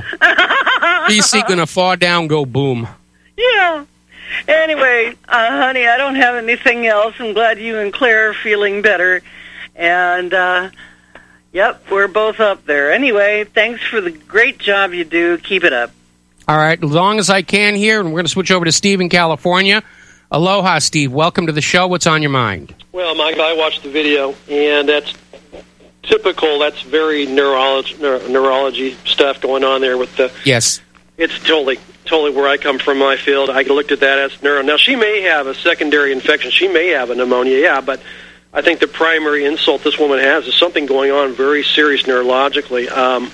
P C gonna fall down, go boom. Yeah. Anyway, uh, honey, I don't have anything else. I'm glad you and Claire are feeling better. And, uh, yep, we're both up there. Anyway, thanks for the great job you do. Keep it up. All right, as long as I can here, and we're going to switch over to Steve in California. Aloha, Steve. Welcome to the show. What's on your mind? Well, Mike, I watched the video, and that's typical. That's very neurology, neuro, neurology stuff going on there with the... Yes. It's totally, totally where I come from, my field. I looked at that as neuro. Now, she may have a secondary infection. She may have a pneumonia, yeah, but I think the primary insult this woman has is something going on very serious neurologically. Um,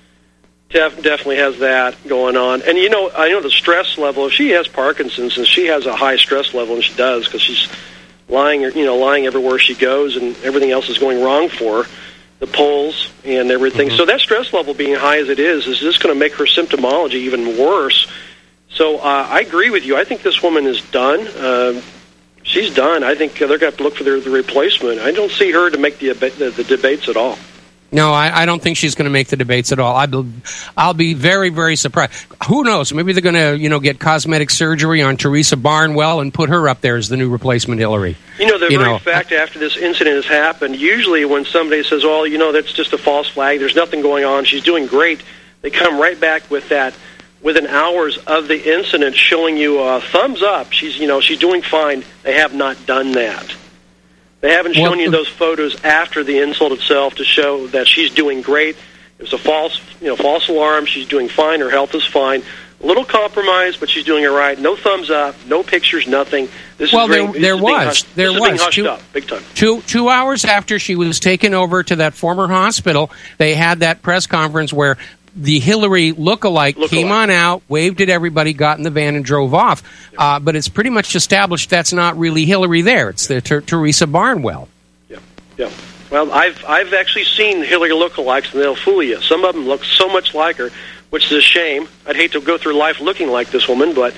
def, definitely has that going on. And, you know, I know the stress level. If she has Parkinson's, and she has a high stress level, and she does, because she's lying, you know, lying everywhere she goes, and everything else is going wrong for her, the polls and everything. Mm-hmm. So that stress level being high as it is, is just going to make her symptomology even worse. So uh, I agree with you. I think this woman is done. Uh, she's done. I think they're going to have to look for their, the replacement. I don't see her to make the, the, the debates at all. No, I, I don't think she's going to make the debates at all. I be, I'll be very, very surprised. Who knows? Maybe they're going to, you know, get cosmetic surgery on Teresa Barnwell and put her up there as the new replacement Hillary. You know, the you very know, fact after this incident has happened, usually when somebody says, oh, you know, that's just a false flag, there's nothing going on, she's doing great, they come right back with that within hours of the incident showing you a thumbs up. She's, you know, she's doing fine. They have not done that. They haven't shown well, you those photos after the insult itself to show that she's doing great. It was a false, you know, false alarm. She's doing fine. Her health is fine. A little compromised, but she's doing it right. No thumbs up, no pictures, nothing. This well, is there, being, there this was. Is hushed, there this was. Is being hushed two, up, big time. Two, two hours after she was taken over to that former hospital, they had that press conference where the Hillary lookalike, lookalike came on out, waved at everybody, got in the van, and drove off. Yeah. Uh, but it's pretty much established that's not really Hillary there. It's the Ter- Teresa Barnwell. Yeah, yeah. Well, I've I've actually seen Hillary lookalikes, and they'll fool you. Some of them look so much like her, which is a shame. I'd hate to go through life looking like this woman, but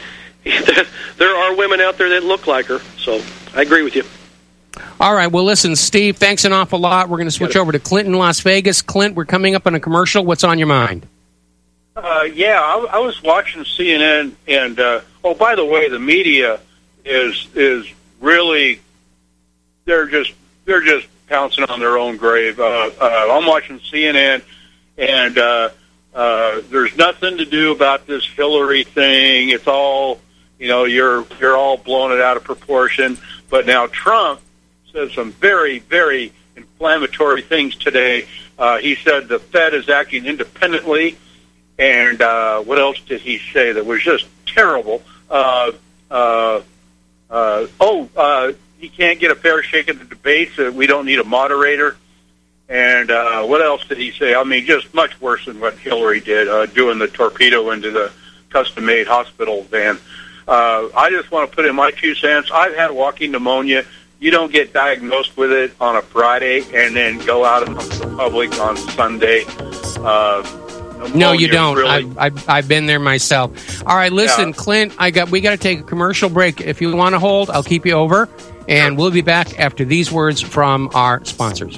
there are women out there that look like her. So I agree with you. All right. Well, listen, Steve, thanks an awful lot. We're going to switch over to Clint in Las Vegas. Clint, we're coming up on a commercial. What's on your mind? Uh, yeah, I, I was watching C N N, and uh, oh, by the way, the media is is really they're just they're just pouncing on their own grave. Uh, uh, I'm watching C N N, and uh, uh, there's nothing to do about this Hillary thing. It's all, you know, you're you're all blowing it out of proportion. But now Trump said some very, very inflammatory things today. Uh, he said the Fed is acting independently, and uh, what else did he say that was just terrible? Uh, uh, uh, oh, uh, he can't get a fair shake at the debates. Uh, we don't need a moderator. And uh, what else did he say? I mean, just much worse than what Hillary did, uh, doing the torpedo into the custom-made hospital van. Uh, I just want to put in my two cents. I've had walking pneumonia. You don't get diagnosed with it on a Friday and then go out amongst the public on Sunday. Uh, no, you don't. Really... I've, I've, I've been there myself. All right, listen, yeah. Clint, I got we got to take a commercial break. If you want to hold, I'll keep you over, and we'll be back after these words from our sponsors.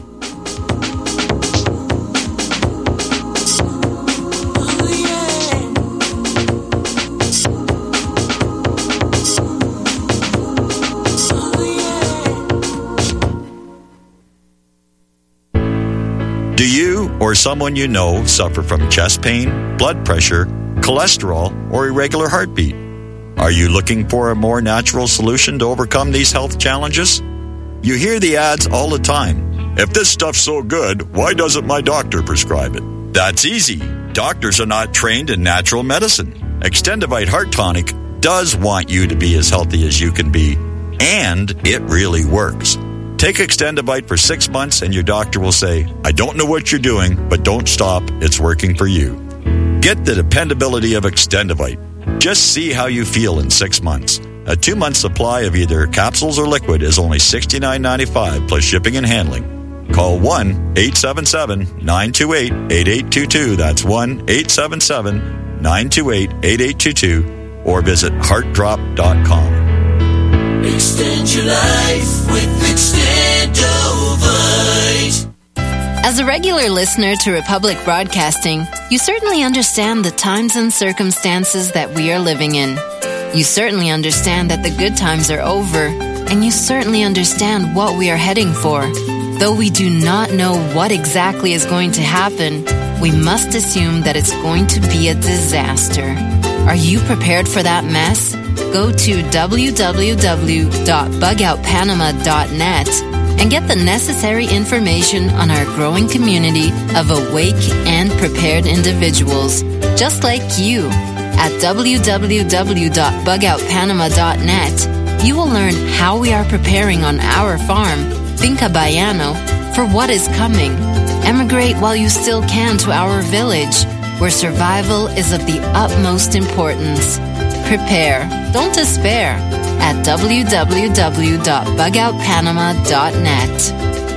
Do you or someone you know suffer from chest pain, blood pressure, cholesterol, or irregular heartbeat? Are you looking for a more natural solution to overcome these health challenges? You hear the ads all the time. If this stuff's so good, why doesn't my doctor prescribe it? That's easy. Doctors are not trained in natural medicine. Extendivite Heart Tonic does want you to be as healthy as you can be, and it really works. Take Extendivite for six months and your doctor will say, I don't know what you're doing, but don't stop. It's working for you. Get the dependability of Extendivite. Just see how you feel in six months. A two-month supply of either capsules or liquid is only sixty-nine ninety-five plus shipping and handling. Call one eight seven seven nine two eight eight eight two two. That's one eight seven seven nine two eight eight eight two two or visit heart drop dot com. Extend your life with Extendovite. As a regular listener to Republic Broadcasting, you certainly understand the times and circumstances that we are living in. You certainly understand that the good times are over, and you certainly understand what we are heading for. Though we do not know what exactly is going to happen, we must assume that it's going to be a disaster. Are you prepared for that mess? Go to w w w dot bug out panama dot net and get the necessary information on our growing community of awake and prepared individuals, just like you. At w w w dot bug out panama dot net, you will learn how we are preparing on our farm, Finca Bayano, for what is coming. Emigrate while you still can to our village, where survival is of the utmost importance. Prepare, don't despair, at w w w dot bug out panama dot net.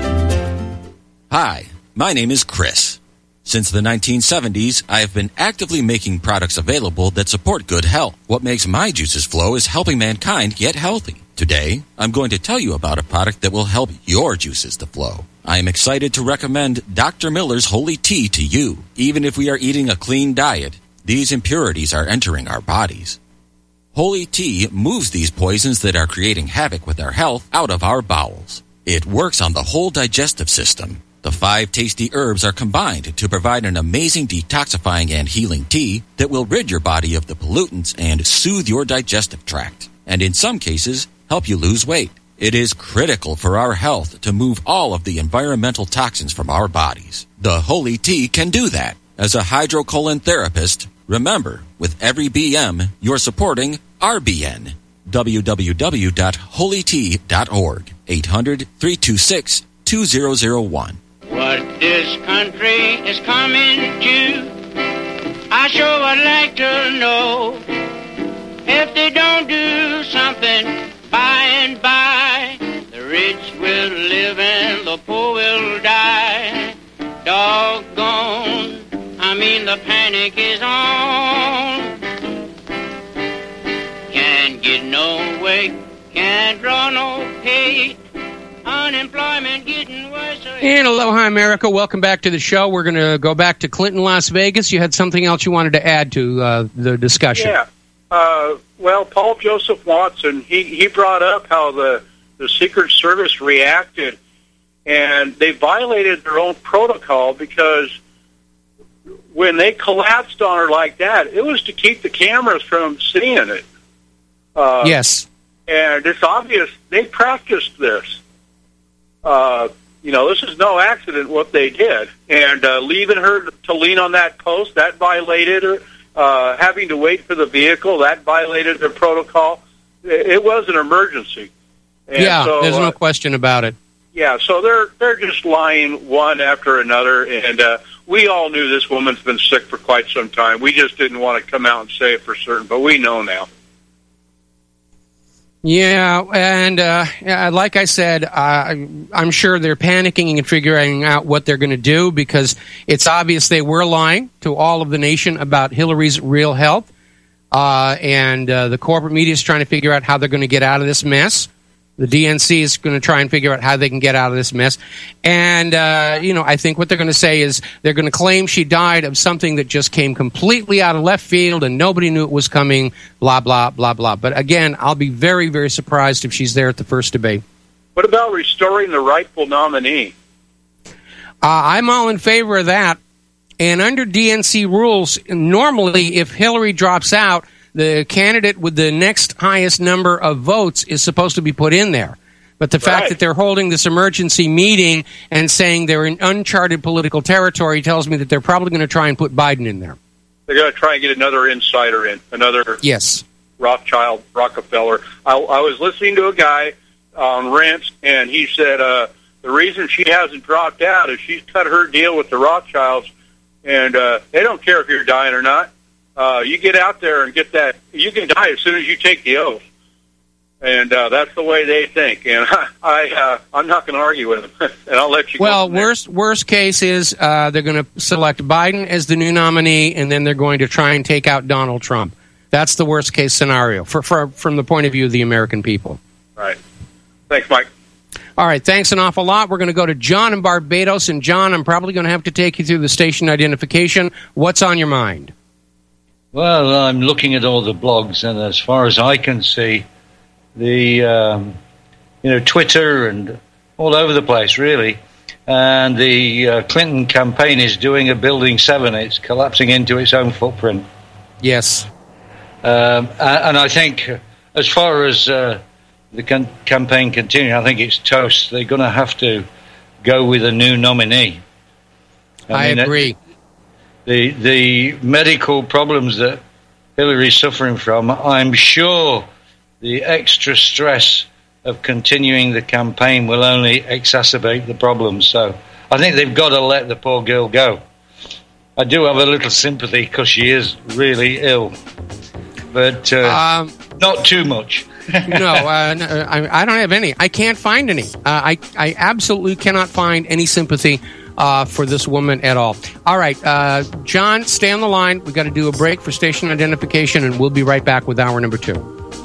Hi, my name is Chris. Since the nineteen seventies, I have been actively making products available that support good health. What makes my juices flow is helping mankind get healthy. Today, I'm going to tell you about a product that will help your juices to flow. I am excited to recommend Doctor Miller's Holy Tea to you. Even if we are eating a clean diet, these impurities are entering our bodies. Holy Tea moves these poisons that are creating havoc with our health out of our bowels. It works on the whole digestive system. The five tasty herbs are combined to provide an amazing detoxifying and healing tea that will rid your body of the pollutants and soothe your digestive tract, and in some cases, help you lose weight. It is critical for our health to move all of the environmental toxins from our bodies. The Holy Tea can do that. As a hydrocolon therapist, remember, with every B M, you're supporting R B N. w w w dot holy tea dot org. eight hundred, three two six, two zero zero one. What this country is coming to, I sure would like to know. If they don't do something by and by, the rich will live and the poor will die. Doggone, I mean the panic is on. Can't get no work, can't draw no pay. Unemployment getting worse. And aloha, America. Welcome back to the show. We're going to go back to Clinton, Las Vegas. You had something else you wanted to add to uh, the discussion. Yeah. Uh, well, Paul Joseph Watson, he, he brought up how the, the Secret Service reacted, and they violated their own protocol because when they collapsed on her like that, it was to keep the cameras from seeing it. Uh, yes. And it's obvious they practiced this. Uh, you know, this is no accident what they did. And uh, leaving her to lean on that post, that violated her. Uh, having to wait for the vehicle, that violated their protocol. It, it was an emergency. And yeah, so, there's no uh, question about it. Yeah, so they're they're just lying one after another. And uh, we all knew this woman's been sick for quite some time. We just didn't want to come out and say it for certain, but we know now. Yeah, and uh, like I said, uh, I'm sure they're panicking and figuring out what they're going to do because it's obvious they were lying to all of the nation about Hillary's real health. Uh, and uh, the corporate media is trying to figure out how they're going to get out of this mess. The D N C is going to try and figure out how they can get out of this mess. And, uh, you know, I think what they're going to say is they're going to claim she died of something that just came completely out of left field and nobody knew it was coming, blah, blah, blah, blah. But, again, I'll be very, very surprised if she's there at the first debate. What about restoring the rightful nominee? Uh, I'm all in favor of that. And under D N C rules, normally if Hillary drops out, the candidate with the next highest number of votes is supposed to be put in there. But the fact Right. that they're holding this emergency meeting and saying they're in uncharted political territory tells me that they're probably going to try and put Biden in there. They're going to try and get another insider in, another Yes. Rothschild, Rockefeller. I, I was listening to a guy on Rents, and he said uh, the reason she hasn't dropped out is she's cut her deal with the Rothschilds, and uh, they don't care if you're dying or not. Uh, you get out there and get that. You can die as soon as you take the oath, and uh, that's the way they think. And I, I uh, I'm not going to argue with them, and I'll let you. Well, go from worst worst case is uh, they're going to select Biden as the new nominee, and then they're going to try and take out Donald Trump. That's the worst case scenario for, for from the point of view of the American people. there. Right. Thanks, Mike. All right, thanks an awful lot. We're going to go to John in Barbados, and John, I'm probably going to have to take you through the station identification. What's on your mind? Well, I'm looking at all the blogs, and as far as I can see, the um, you know Twitter and all over the place, really. And the uh, Clinton campaign is doing a Building seven. It's collapsing into its own footprint. Yes. Um, and I think, as far as uh, the can- campaign continuing, I think it's toast. They're going to have to go with a new nominee. I, I mean, agree. It, The the medical problems that Hillary's suffering from, I'm sure the extra stress of continuing the campaign will only exacerbate the problems. So I think they've got to let the poor girl go. I do have a little sympathy because she is really ill, but uh, um, not too much. no, uh, no I, I don't have any. I can't find any. Uh, I, I absolutely cannot find any sympathy Uh, for this woman at all. All right, uh, John, stay on the line. We've got to do a break for station identification, and we'll be right back with hour number two.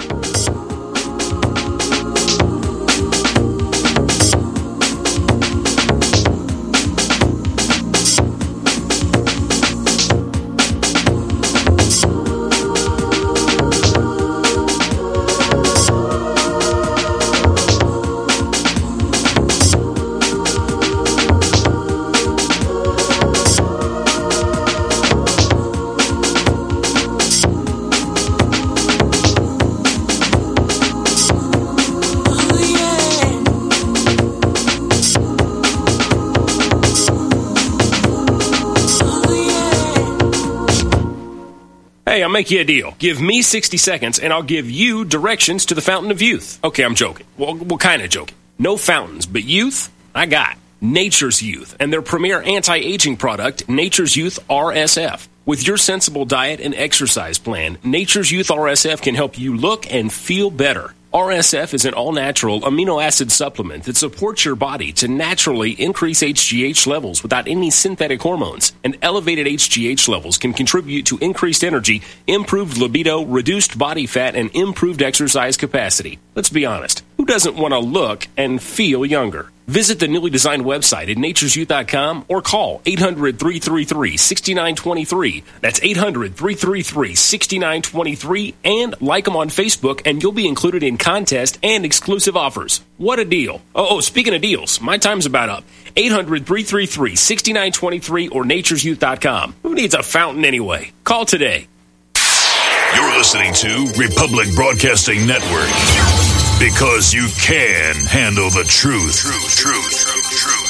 Hey, I'll make you a deal. Give me sixty seconds, and I'll give you directions to the Fountain of Youth. Okay, I'm joking. Well, what kind of joking? No fountains, but youth, I got. Nature's Youth, and their premier anti-aging product, Nature's Youth R S F. With your sensible diet and exercise plan, Nature's Youth R S F can help you look and feel better. R S F is an all-natural amino acid supplement that supports your body to naturally increase H G H levels without any synthetic hormones. And elevated H G H levels can contribute to increased energy, improved libido, reduced body fat, and improved exercise capacity. Let's be honest, who doesn't want to look and feel younger? Visit the newly designed website at natures youth dot com or call eight hundred, three three three, six nine two three. That's eight hundred, three three three, six nine two three, and like them on Facebook, and you'll be included in contest and exclusive offers. What a deal. Oh, oh speaking of deals, my time's about up. eight hundred, three three three, six nine two three or natures youth dot com. Who needs a fountain anyway? Call today. You're listening to Republic Broadcasting Network. Because you can handle the truth. Truth, truth, truth, truth.